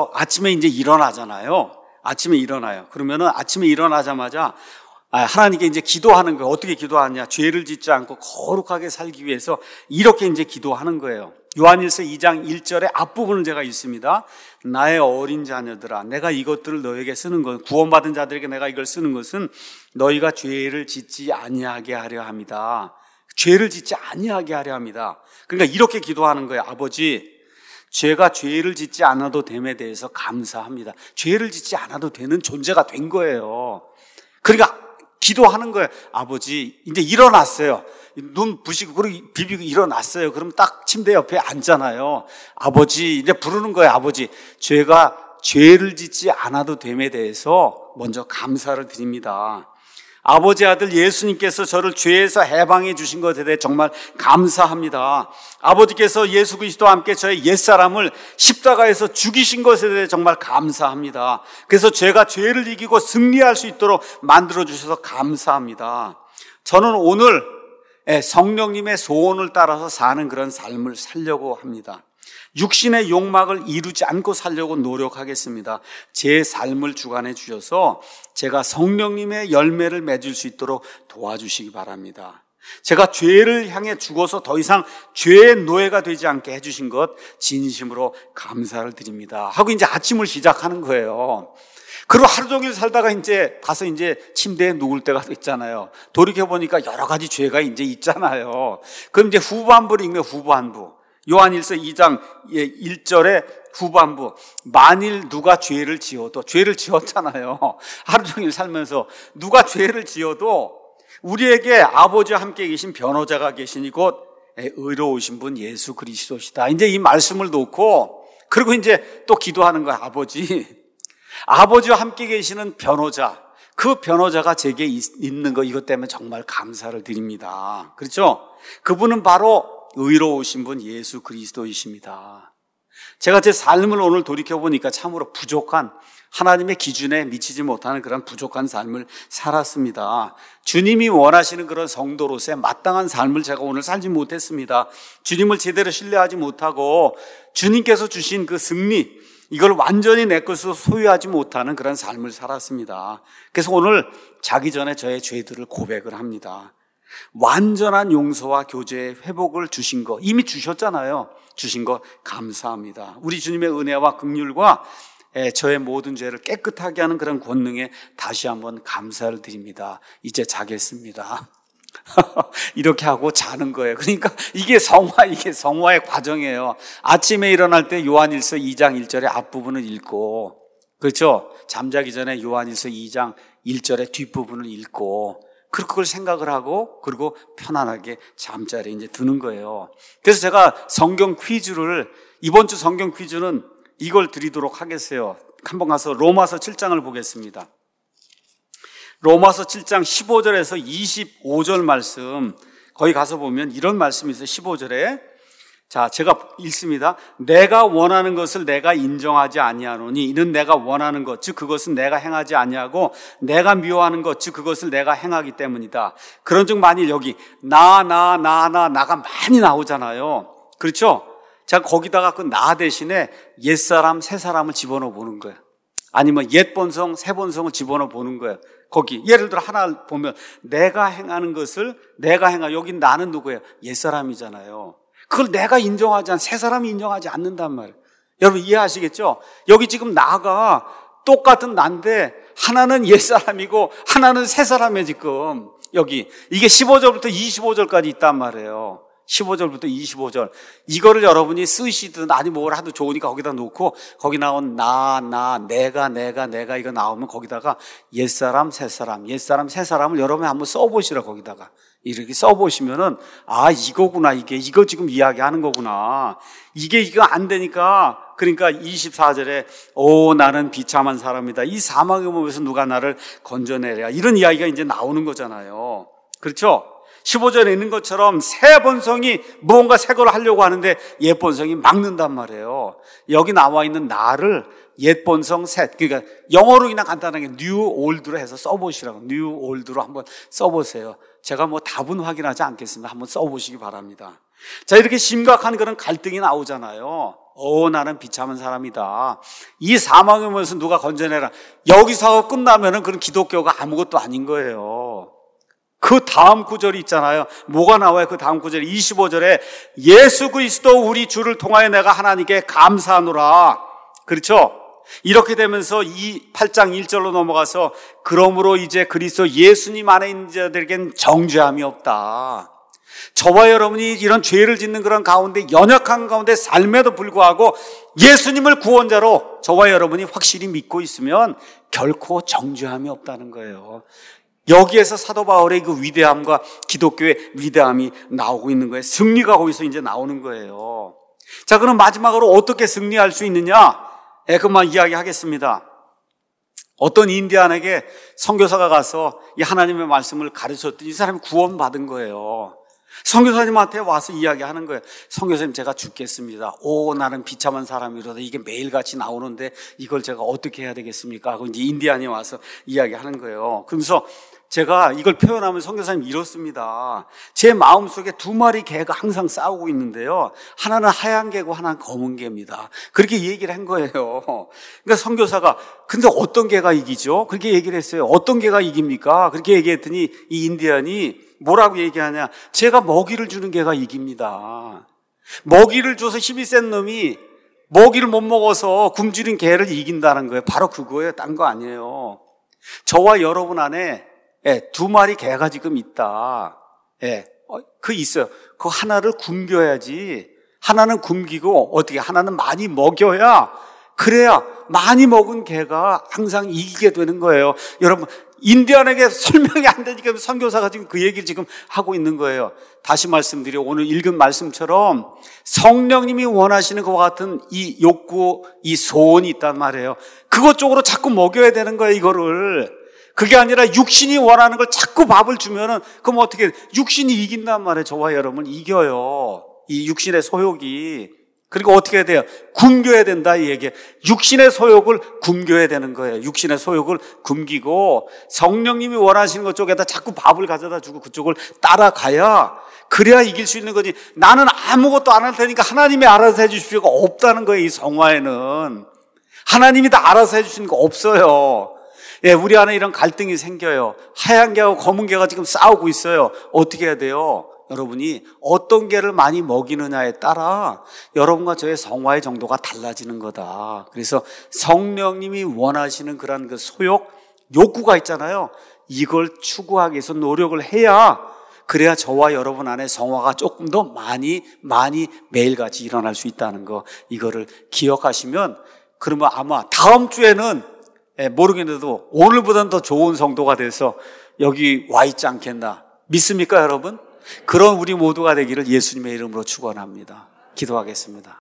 일어나잖아요. 아침에 일어나요. 그러면은 아침에 일어나자마자 하나님께 이제 기도하는 거예요. 어떻게 기도하느냐? 죄를 짓지 않고 거룩하게 살기 위해서 이렇게 이제 기도하는 거예요. 요한일서 2장 1절의 앞부분을 제가 읽습니다. 나의 어린 자녀들아, 내가 이것들을 너에게 쓰는 것, 구원받은 자들에게 내가 이걸 쓰는 것은 너희가 죄를 짓지 아니하게 하려 합니다. 죄를 짓지 아니하게 하려 합니다. 그러니까 이렇게 기도하는 거예요. 아버지, 제가 죄를 짓지 않아도 됨에 대해서 감사합니다. 죄를 짓지 않아도 되는 존재가 된 거예요. 그러니까 기도하는 거예요. 아버지, 이제 일어났어요. 눈 부시고 그리고 비비고 일어났어요. 그럼 딱 침대 옆에 앉잖아요. 아버지, 이제 부르는 거예요. 아버지, 제가 죄를 짓지 않아도 됨에 대해서 먼저 감사를 드립니다. 아버지 아들 예수님께서 저를 죄에서 해방해 주신 것에 대해 정말 감사합니다. 아버지께서 예수 그리스도와 함께 저의 옛사람을 십자가에서 죽이신 것에 대해 정말 감사합니다. 그래서 제가 죄를 이기고 승리할 수 있도록 만들어 주셔서 감사합니다. 저는 오늘 성령님의 소원을 따라서 사는 그런 삶을 살려고 합니다. 육신의 욕망을 이루지 않고 살려고 노력하겠습니다. 제 삶을 주관해 주셔서 제가 성령님의 열매를 맺을 수 있도록 도와주시기 바랍니다. 제가 죄를 향해 죽어서 더 이상 죄의 노예가 되지 않게 해주신 것 진심으로 감사를 드립니다 하고 이제 아침을 시작하는 거예요. 그리고 하루 종일 살다가 이제 가서 이제 침대에 누울 때가 있잖아요. 돌이켜보니까 여러 가지 죄가 이제 있잖아요. 그럼 이제 후반부를 읽네요. 후반부. 요한일서 2장 1절의 후반부. 만일 누가 죄를 지어도, 죄를 지었잖아요. 하루 종일 살면서 누가 죄를 지어도 우리에게 아버지와 함께 계신 변호자가 계시니 곧 의로우신 분 예수 그리스도시다. 이제 이 말씀을 놓고 그리고 이제 또 기도하는 거야. 아버지와 함께 계시는 변호자, 그 변호자가 제게 있는 거 이것 때문에 정말 감사를 드립니다. 그렇죠? 그분은 바로 의로우신 분 예수 그리스도이십니다. 제가 제 삶을 오늘 돌이켜보니까 참으로 부족한, 하나님의 기준에 미치지 못하는 그런 부족한 삶을 살았습니다. 주님이 원하시는 그런 성도로서의 마땅한 삶을 제가 오늘 살지 못했습니다. 주님을 제대로 신뢰하지 못하고 주님께서 주신 그 승리, 이걸 완전히 내 것으로 소유하지 못하는 그런 삶을 살았습니다. 그래서 오늘 자기 전에 저의 죄들을 고백을 합니다. 완전한 용서와 교제의 회복을 주신 거 이미 주셨잖아요. 주신 거 감사합니다. 우리 주님의 은혜와 긍휼과 저의 모든 죄를 깨끗하게 하는 그런 권능에 다시 한번 감사를 드립니다. 이제 자겠습니다. 이렇게 하고 자는 거예요. 그러니까 이게 성화의 과정이에요. 아침에 일어날 때 요한일서 2장 1절의 앞부분을 읽고, 그렇죠? 잠자기 전에 요한일서 2장 1절의 뒷부분을 읽고, 그걸 생각을 하고 그리고 편안하게 잠자리에 이제 드는 거예요. 그래서 제가 성경 퀴즈를, 이번 주 성경 퀴즈는 이걸 드리도록 하겠어요. 한번 가서 로마서 7장을 보겠습니다. 로마서 7장 15절에서 25절 말씀, 거기 가서 보면 이런 말씀이 있어요. 15절에 자, 제가 읽습니다. 내가 원하는 것을 내가 인정하지 아니하노니 이는 내가 원하는 것, 즉 그것은 내가 행하지 아니하고 내가 미워하는 것, 즉 그것을 내가 행하기 때문이다. 그런즉 만일 여기 나가 많이 나오잖아요. 그렇죠? 자, 거기다가 그 나 대신에 옛사람, 새사람을 집어넣어 보는 거예요. 아니면 옛 본성, 새 본성을 집어넣어 보는 거예요. 거기 예를 들어 하나 보면 내가 행하는 것을 내가 여기 나는 누구예요? 옛사람이잖아요. 그걸 내가 인정하지 않는, 새 사람이 인정하지 않는단 말이에요. 여러분 이해하시겠죠? 여기 지금 나가 똑같은 나인데 하나는 옛사람이고 하나는 새 사람이에요. 지금 여기 이게 15절부터 25절까지 있단 말이에요. 15절부터 25절. 이거를 여러분이 쓰시든 아니 뭘 하도 좋으니까 거기다 놓고 거기 나온 내가 이거 나오면 거기다가 옛사람, 새사람, 옛사람, 새사람을 여러분이 한번 써보시라. 거기다가 이렇게 써보시면은 아 이거구나, 이거 지금 이야기하는 거구나. 이거 안 되니까, 그러니까 24절에 나는 비참한 사람이다. 이 사망의 몸에서 누가 나를 건져내랴. 이런 이야기가 이제 나오는 거잖아요. 그렇죠? 15절에 있는 것처럼 새 본성이 무언가 새 걸 하려고 하는데 옛 본성이 막는단 말이에요. 여기 나와 있는 나를 옛 본성, 새, 그러니까 영어로 그냥 간단하게 new old로 해서 써보시라고. new old로 한번 써보세요. 제가 뭐 답은 확인하지 않겠습니다. 한번 써보시기 바랍니다. 자, 이렇게 심각한 그런 갈등이 나오잖아요. 나는 비참한 사람이다. 이 사망의 몸에서 누가 건져내라. 여기서 끝나면은 그런 기독교가 아무것도 아닌 거예요. 그 다음 구절이 있잖아요. 뭐가 나와요? 그 다음 구절에 25절에 예수 그리스도 우리 주를 통하여 내가 하나님께 감사하노라. 그렇죠? 이렇게 되면서 이 8장 1절로 넘어가서 그러므로 이제 그리스도 예수님 안에 있는 자들에겐 정죄함이 없다. 저와 여러분이 이런 죄를 짓는 그런 가운데 연약한 가운데 삶에도 불구하고 예수님을 구원자로 저와 여러분이 확실히 믿고 있으면 결코 정죄함이 없다는 거예요. 여기에서 사도 바울의 그 위대함과 기독교의 위대함이 나오고 있는 거예요. 승리가 거기서 이제 나오는 거예요. 자, 그럼 마지막으로 어떻게 승리할 수 있느냐? 그만 이야기하겠습니다. 어떤 인디안에게 선교사가 가서 이 하나님의 말씀을 가르쳤더니 이 사람이 구원받은 거예요. 선교사님한테 와서 이야기하는 거예요. 선교사님, 제가 죽겠습니다. 나는 비참한 사람이로다. 이게 매일같이 나오는데 이걸 제가 어떻게 해야 되겠습니까? 하고 이제 인디안이 와서 이야기하는 거예요. 그러면서 제가 이걸 표현하면 선교사님 이렇습니다. 제 마음속에 두 마리 개가 항상 싸우고 있는데요. 하나는 하얀 개고 하나는 검은 개입니다. 그렇게 얘기를 한 거예요. 그러니까 선교사가 근데 어떤 개가 이기죠? 그렇게 얘기를 했어요. 어떤 개가 이깁니까? 그렇게 얘기했더니 이 인디안이 뭐라고 얘기하냐? 제가 먹이를 주는 개가 이깁니다. 먹이를 줘서 힘이 센 놈이 먹이를 못 먹어서 굶주린 개를 이긴다는 거예요. 바로 그거예요. 딴 거 아니에요. 저와 여러분 안에 두 마리 개가 지금 있다. 그 있어요. 그 하나를 굶겨야지. 하나는 굶기고 어떻게 하나는 많이 먹여야 그래야 많이 먹은 개가 항상 이기게 되는 거예요. 여러분, 인디안에게 설명이 안 되니까 선교사가 지금 그 얘기를 지금 하고 있는 거예요. 다시 말씀드려 오늘 읽은 말씀처럼 성령님이 원하시는 것과 같은 이 욕구, 이 소원이 있단 말이에요. 그것 쪽으로 자꾸 먹여야 되는 거예요, 이거를. 그게 아니라 육신이 원하는 걸 자꾸 밥을 주면은 그럼 어떻게 육신이 이긴단 말이에요. 저와 여러분 이겨요. 이 육신의 소욕이. 그리고 어떻게 해야 돼요? 굶겨야 된다 이 얘기예요. 육신의 소욕을 굶겨야 되는 거예요. 육신의 소욕을 굶기고 성령님이 원하시는 것 쪽에다 자꾸 밥을 가져다 주고 그쪽을 따라가야 그래야 이길 수 있는 거지. 나는 아무것도 안 할 테니까 하나님이 알아서 해 주실 필요가 없다는 거예요. 이 성화에는 하나님이 다 알아서 해 주시는 거 없어요. 우리 안에 이런 갈등이 생겨요. 하얀 개하고 검은 개가 지금 싸우고 있어요. 어떻게 해야 돼요? 여러분이 어떤 개를 많이 먹이느냐에 따라 여러분과 저의 성화의 정도가 달라지는 거다. 그래서 성령님이 원하시는 그런 그 소욕, 욕구가 있잖아요. 이걸 추구하기 위해서 노력을 해야 그래야 저와 여러분 안에 성화가 조금 더 많이 매일같이 일어날 수 있다는 거, 이거를 기억하시면 그러면 아마 다음 주에는 모르겠는데도 오늘보다는 더 좋은 성도가 돼서 여기 와 있지 않겠나 믿습니까 여러분? 그런 우리 모두가 되기를 예수님의 이름으로 축원합니다. 기도하겠습니다.